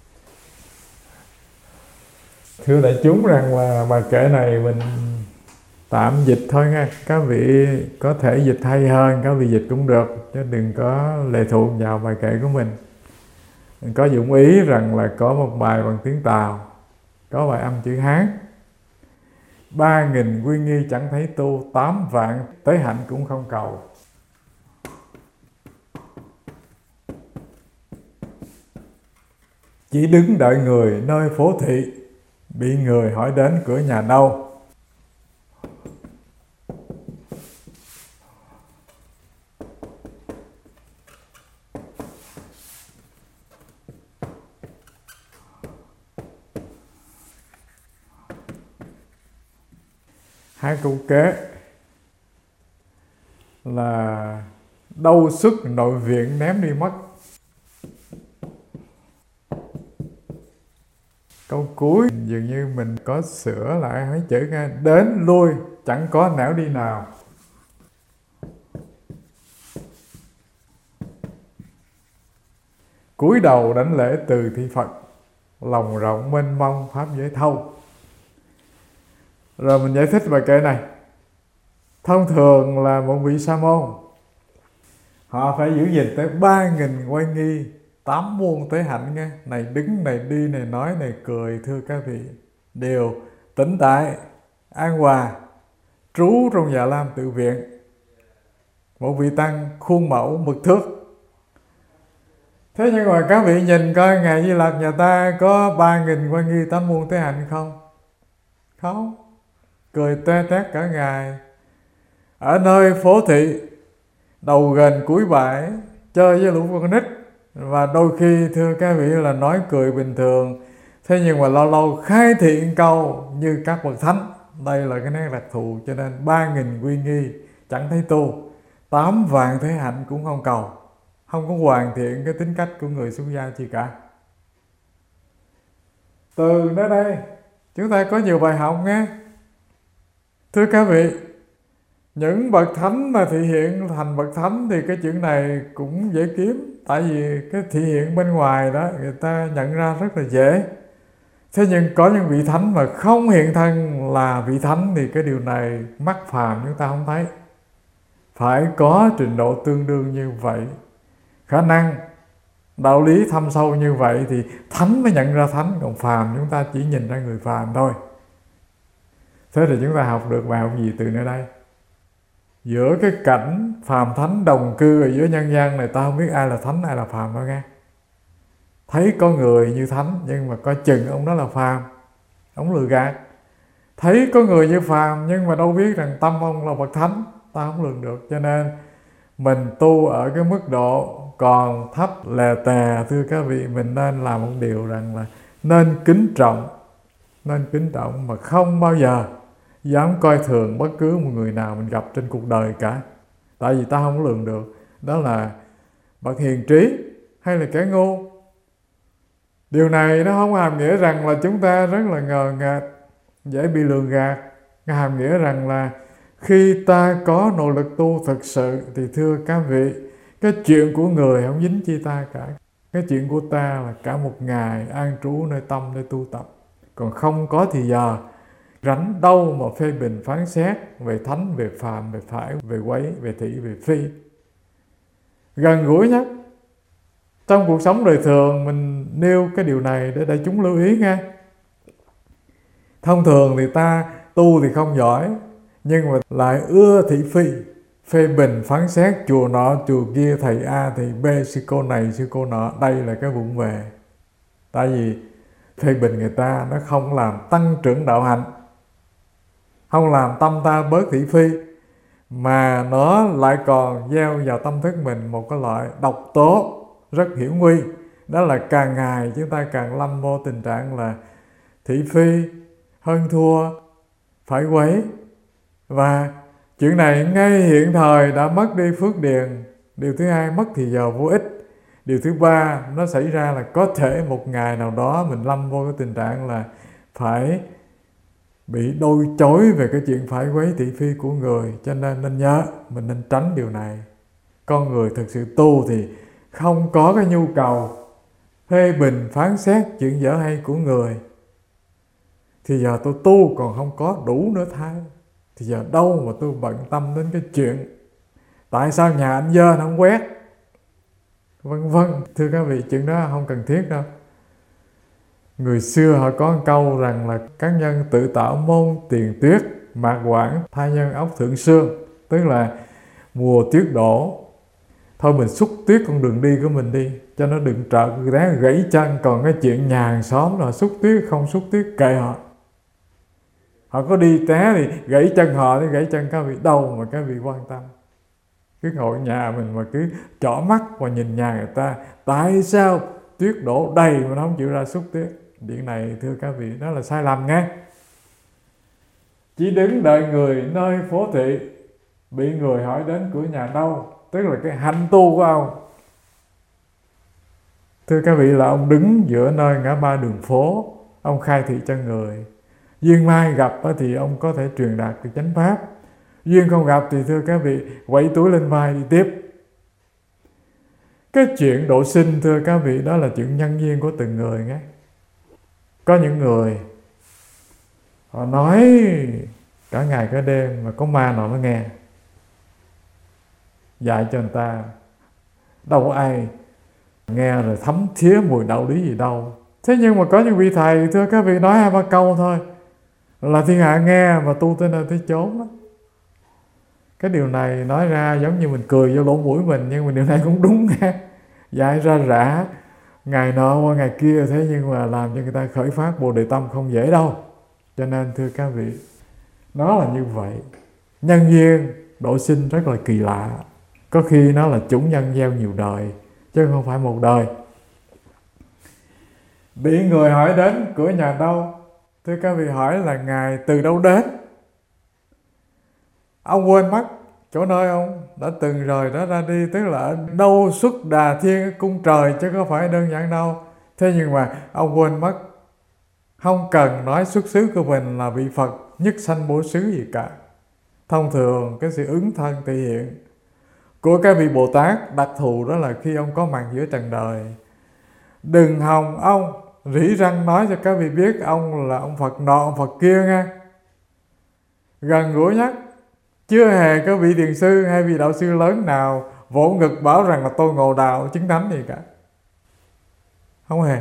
Thưa đại chúng rằng là bài kệ này mình tạm dịch thôi nha. Các vị có thể dịch hay hơn, các vị dịch cũng được, chứ đừng có lệ thuộc vào bài kệ của mình. Mình có dụng ý rằng là có một bài bằng tiếng Tàu, có bài âm chữ Hán. 3.000 quy nghi chẳng thấy tu, 8 vạn tới hạnh cũng không cầu. Chỉ đứng đợi người nơi phố thị, bị người hỏi đến cửa nhà đâu. Hai câu kế là đâu xuất nội viện ném đi mất. Câu cuối dường như mình có sửa lại mấy chữ nghe: đến lui chẳng có nẻo đi nào. Cúi đầu đảnh lễ từ thị Phật, lòng rộng mênh mông pháp giới thâu. Rồi mình giải thích bài kệ này. Thông thường là một vị sa môn, họ phải giữ gìn tới 3.000 oai nghi, 8 muôn tế hạnh nghe. Này đứng, này đi, này nói, này cười, thưa các vị, đều tĩnh tại, an hòa, trú trong Già Lam tự viện. Một vị tăng khuôn mẫu mực thước. Thế nhưng mà các vị nhìn coi Ngài Di Lặc nhà ta có 3.000 oai nghi, 8 muôn tế hạnh không? Không. Cười toe toét cả ngày, ở nơi phố thị, đầu gần cuối bãi, chơi với lũ con nít. Và đôi khi thưa các vị là nói cười bình thường, thế nhưng mà lâu lâu khai thiện câu như các bậc thánh. Đây là cái nét đặc thù. Cho nên 3.000 quy nghi chẳng thấy tu, 8 vạn thế hạnh cũng không cầu. Không có hoàn thiện cái tính cách của người xuất gia chi cả. Từ đến đây chúng ta có nhiều bài học nghe. Thưa các vị, những bậc thánh mà thị hiện thành bậc thánh thì cái chuyện này cũng dễ kiếm. Tại vì cái thị hiện bên ngoài đó người ta nhận ra rất là dễ. Thế nhưng có những vị thánh mà không hiện thân là vị thánh thì cái điều này mắt phàm chúng ta không thấy. Phải có trình độ tương đương như vậy, khả năng đạo lý thâm sâu như vậy thì thánh mới nhận ra thánh, còn phàm chúng ta chỉ nhìn ra người phàm thôi. Thế thì chúng ta học được bài học gì từ nơi đây? Giữa cái cảnh phàm thánh đồng cư ở giữa nhân gian này, ta không biết ai là thánh ai là phàm đâu nghe. Thấy có người như thánh nhưng mà coi chừng ông đó là phàm, ông lừa gạt. Thấy có người như phàm nhưng mà đâu biết rằng tâm ông là bậc thánh, ta không lường được. Cho nên mình tu ở cái mức độ còn thấp lè tè, thưa các vị, mình nên làm một điều rằng là nên kính trọng mà không bao giờ dám coi thường bất cứ một người nào mình gặp trên cuộc đời cả. Tại vì ta không lường được đó là bậc hiền trí hay là kẻ ngu. Điều này nó không hàm nghĩa rằng là chúng ta rất là ngờ nghệch, dễ bị lường gạt. Nó hàm nghĩa rằng là khi ta có nỗ lực tu thực sự thì thưa các vị, cái chuyện của người không dính chi ta cả. Cái chuyện của ta là cả một ngày an trú nơi tâm để tu tập. Còn không có thì giờ rảnh đâu mà phê bình phán xét về thánh, về phàm, về phải, về quấy, về thị, về phi. Gần gũi nhất trong cuộc sống đời thường mình nêu cái điều này để đại chúng lưu ý nghe. Thông thường thì ta tu thì không giỏi, nhưng mà lại ưa thị phi, phê bình phán xét chùa nọ chùa kia, thầy A thầy B, sư cô này sư cô nọ. Đây là cái vụng về. Tại vì phê bình người ta nó không làm tăng trưởng đạo hạnh, không làm tâm ta bớt thị phi, mà nó lại còn gieo vào tâm thức mình một cái loại độc tố rất hiểm nguy. Đó là càng ngày chúng ta càng lâm vô tình trạng là thị phi, hơn thua, phải quấy. Và chuyện này ngay hiện thời đã mất đi phước điền. Điều thứ hai, mất thì giờ vô ích. Điều thứ ba, nó xảy ra là có thể một ngày nào đó mình lâm vô cái tình trạng là phải bị đôi chối về cái chuyện phải quấy thị phi của người. Cho nên nhớ, mình nên tránh điều này. Con người thực sự tu thì không có cái nhu cầu phê bình phán xét chuyện dở hay của người. Thì giờ tôi tu còn không có đủ nữa thay, thì giờ đâu mà tôi bận tâm đến cái chuyện tại sao nhà anh dơ nó không quét, vân vân. Thưa các vị, chuyện đó không cần thiết đâu. Người xưa họ có một câu rằng là các nhân tự tạo môn tiền tuyết, mạc quản thai nhân ốc thượng sương. Tức là mùa tuyết đổ, thôi mình xúc tuyết con đường đi của mình đi, cho nó đừng trợt té gãy chân. Còn cái chuyện nhà hàng xóm là xúc tuyết không xúc tuyết kệ họ. Họ có đi té thì gãy chân họ thì gãy chân các vị, đâu mà các vị quan tâm. Cứ ngồi nhà mình mà cứ trỏ mắt và nhìn nhà người ta, tại sao tuyết đổ đầy mà nó không chịu ra xúc tuyết. Chuyện này thưa các vị, đó là sai lầm nghe. Chỉ đứng đợi người nơi phố thị, bị người hỏi đến cửa nhà đâu, tức là cái hạnh tu của ông. Thưa các vị, là ông đứng giữa nơi ngã ba đường phố, ông khai thị cho người. Duyên mai gặp thì ông có thể truyền đạt được chánh pháp. Duyên không gặp thì thưa các vị, quẩy túi lên vai đi tiếp. Cái chuyện độ sinh thưa các vị, đó là chuyện nhân duyên của từng người nghe. Có những người họ nói cả ngày cả đêm mà có ma nào nó nghe, dạy cho người ta. Đâu có ai nghe rồi thấm thía mùi đạo lý gì đâu. Thế nhưng mà có những vị thầy thưa các vị nói 2-3 câu thôi là thiên hạ nghe mà tu tới nơi tới chốn đó. Cái điều này nói ra giống như mình cười vô lỗ mũi mình, nhưng mà điều này cũng đúng nghe. Dạy ra rã ngày nọ qua ngày kia, thế nhưng mà làm cho người ta khởi phát Bồ Đề Tâm không dễ đâu. Cho nên thưa các vị, nó là như vậy. Nhân duyên độ sinh rất là kỳ lạ. Có khi nó là chủng nhân gieo nhiều đời, chứ không phải một đời. Bị người hỏi đến cửa nhà đâu, thưa các vị, hỏi là ngài từ đâu đến. Ông quên mất chỗ nơi ông đã từng rời đó ra đi, tức là ở đâu xuất đà thiên cung trời, chứ không phải đơn giản đâu. Thế nhưng mà ông quên mất, không cần nói xuất xứ của mình là vị Phật nhất sanh bổ xứ gì cả. Thông thường cái sự ứng thân thể hiện của các vị Bồ Tát đặc thù đó là khi ông có mặt giữa trần đời. Đừng hòng ông rỉ răng nói cho các vị biết ông là ông Phật nọ, ông Phật kia nghe. Gần gũi nhất, chưa hề có vị thiền sư hay vị đạo sư lớn nào vỗ ngực bảo rằng là tôi ngộ đạo chứng thánh gì cả. Không hề.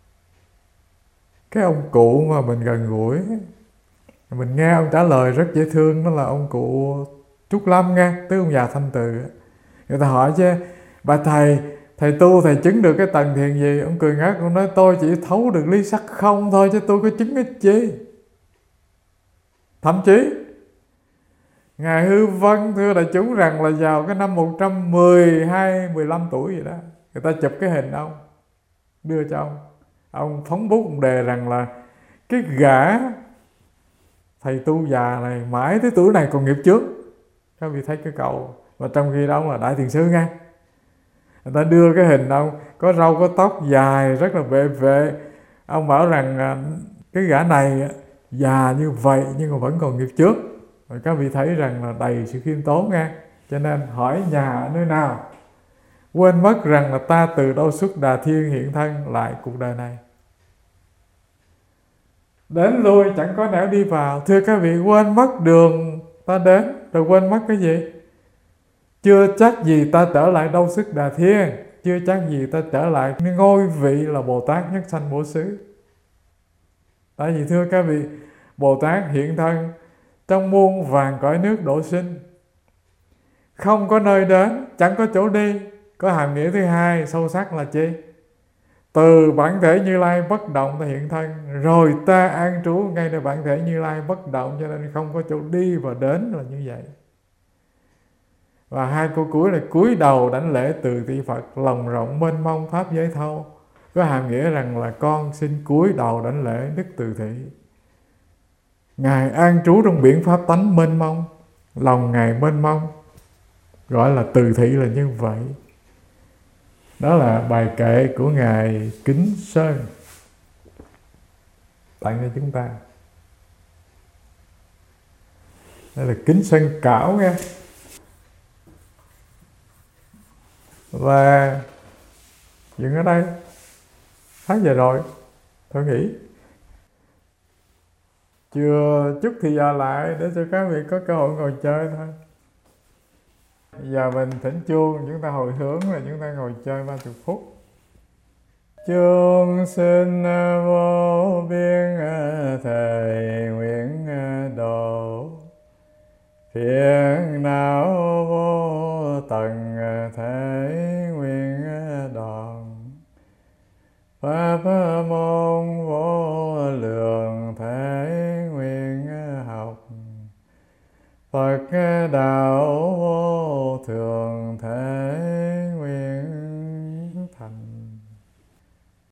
Cái ông cụ mà mình gần gũi, mình nghe ông trả lời rất dễ thương, đó là ông cụ Trúc Lâm nghe, tức ông già Thanh Từ. Người ta hỏi chứ: bà thầy tu thầy chứng được cái tầng thiền gì? Ông cười ngất, ông nói: tôi chỉ thấu được lý sắc không thôi, chứ tôi có chứng ích chi. Thậm chí Ngài Hư Vân thưa đại chúng rằng là vào cái năm 112-15 tuổi gì đó, người ta chụp cái hình ông, đưa cho ông phóng bút ông đề rằng là cái gã thầy tu già này mãi tới tuổi này còn nghiệp trước. Các vị thấy cái câu, và trong khi đó ông là đại thiền sư nha. Người ta đưa cái hình ông có râu có tóc dài rất là bệ vệ. Ông bảo rằng cái gã này già như vậy nhưng mà vẫn còn nghiệp trước. Rồi các vị thấy rằng là đầy sự khiêm tốn nha. Cho nên hỏi nhà ở nơi nào, quên mất rằng là ta từ đâu xuất Đà Thiên hiện thân lại cuộc đời này. Đến lui chẳng có nẻo đi vào. Thưa các vị, quên mất đường ta đến, rồi quên mất cái gì? Chưa chắc gì ta trở lại đâu sức Đà Thiên, chưa chắc gì ta trở lại ngôi vị là Bồ Tát nhất sanh bổ xứ. Tại vì thưa các vị, Bồ Tát hiện thân trong muôn vàng cõi nước độ sinh, không có nơi đến, chẳng có chỗ đi. Có hàm nghĩa thứ hai sâu sắc là chi? Từ bản thể Như Lai bất động ta hiện thân, rồi ta an trú ngay nơi bản thể Như Lai bất động, cho nên không có chỗ đi và đến là như vậy. Và hai câu cuối là cúi đầu đảnh lễ từ tỷ Phật, lòng rộng mênh mông pháp giới thâu. Có hàm nghĩa rằng là con xin cúi đầu đảnh lễ Đức Từ Thị. Ngài an trú trong biển pháp tánh mênh mông, lòng Ngài mênh mông, gọi là Từ Thị là như vậy. Đó là bài kệ của Ngài Kính Sơn tặng cho chúng ta. Đây là Kính Sơn Cảo nghe. Và dừng ở đây. Hết giờ rồi, tôi nghĩ chưa chút thì giờ lại để cho các vị có cơ hội ngồi chơi thôi. Giờ mình thỉnh chuông, chúng ta hồi hướng là chúng ta ngồi chơi 30 phút. Chuông xin vô biên thầy nguyện độ, phiền não vô tận thể nguyện đoạn, pháp môn vô lượng thể nguyện học, Phật đạo vô thường thể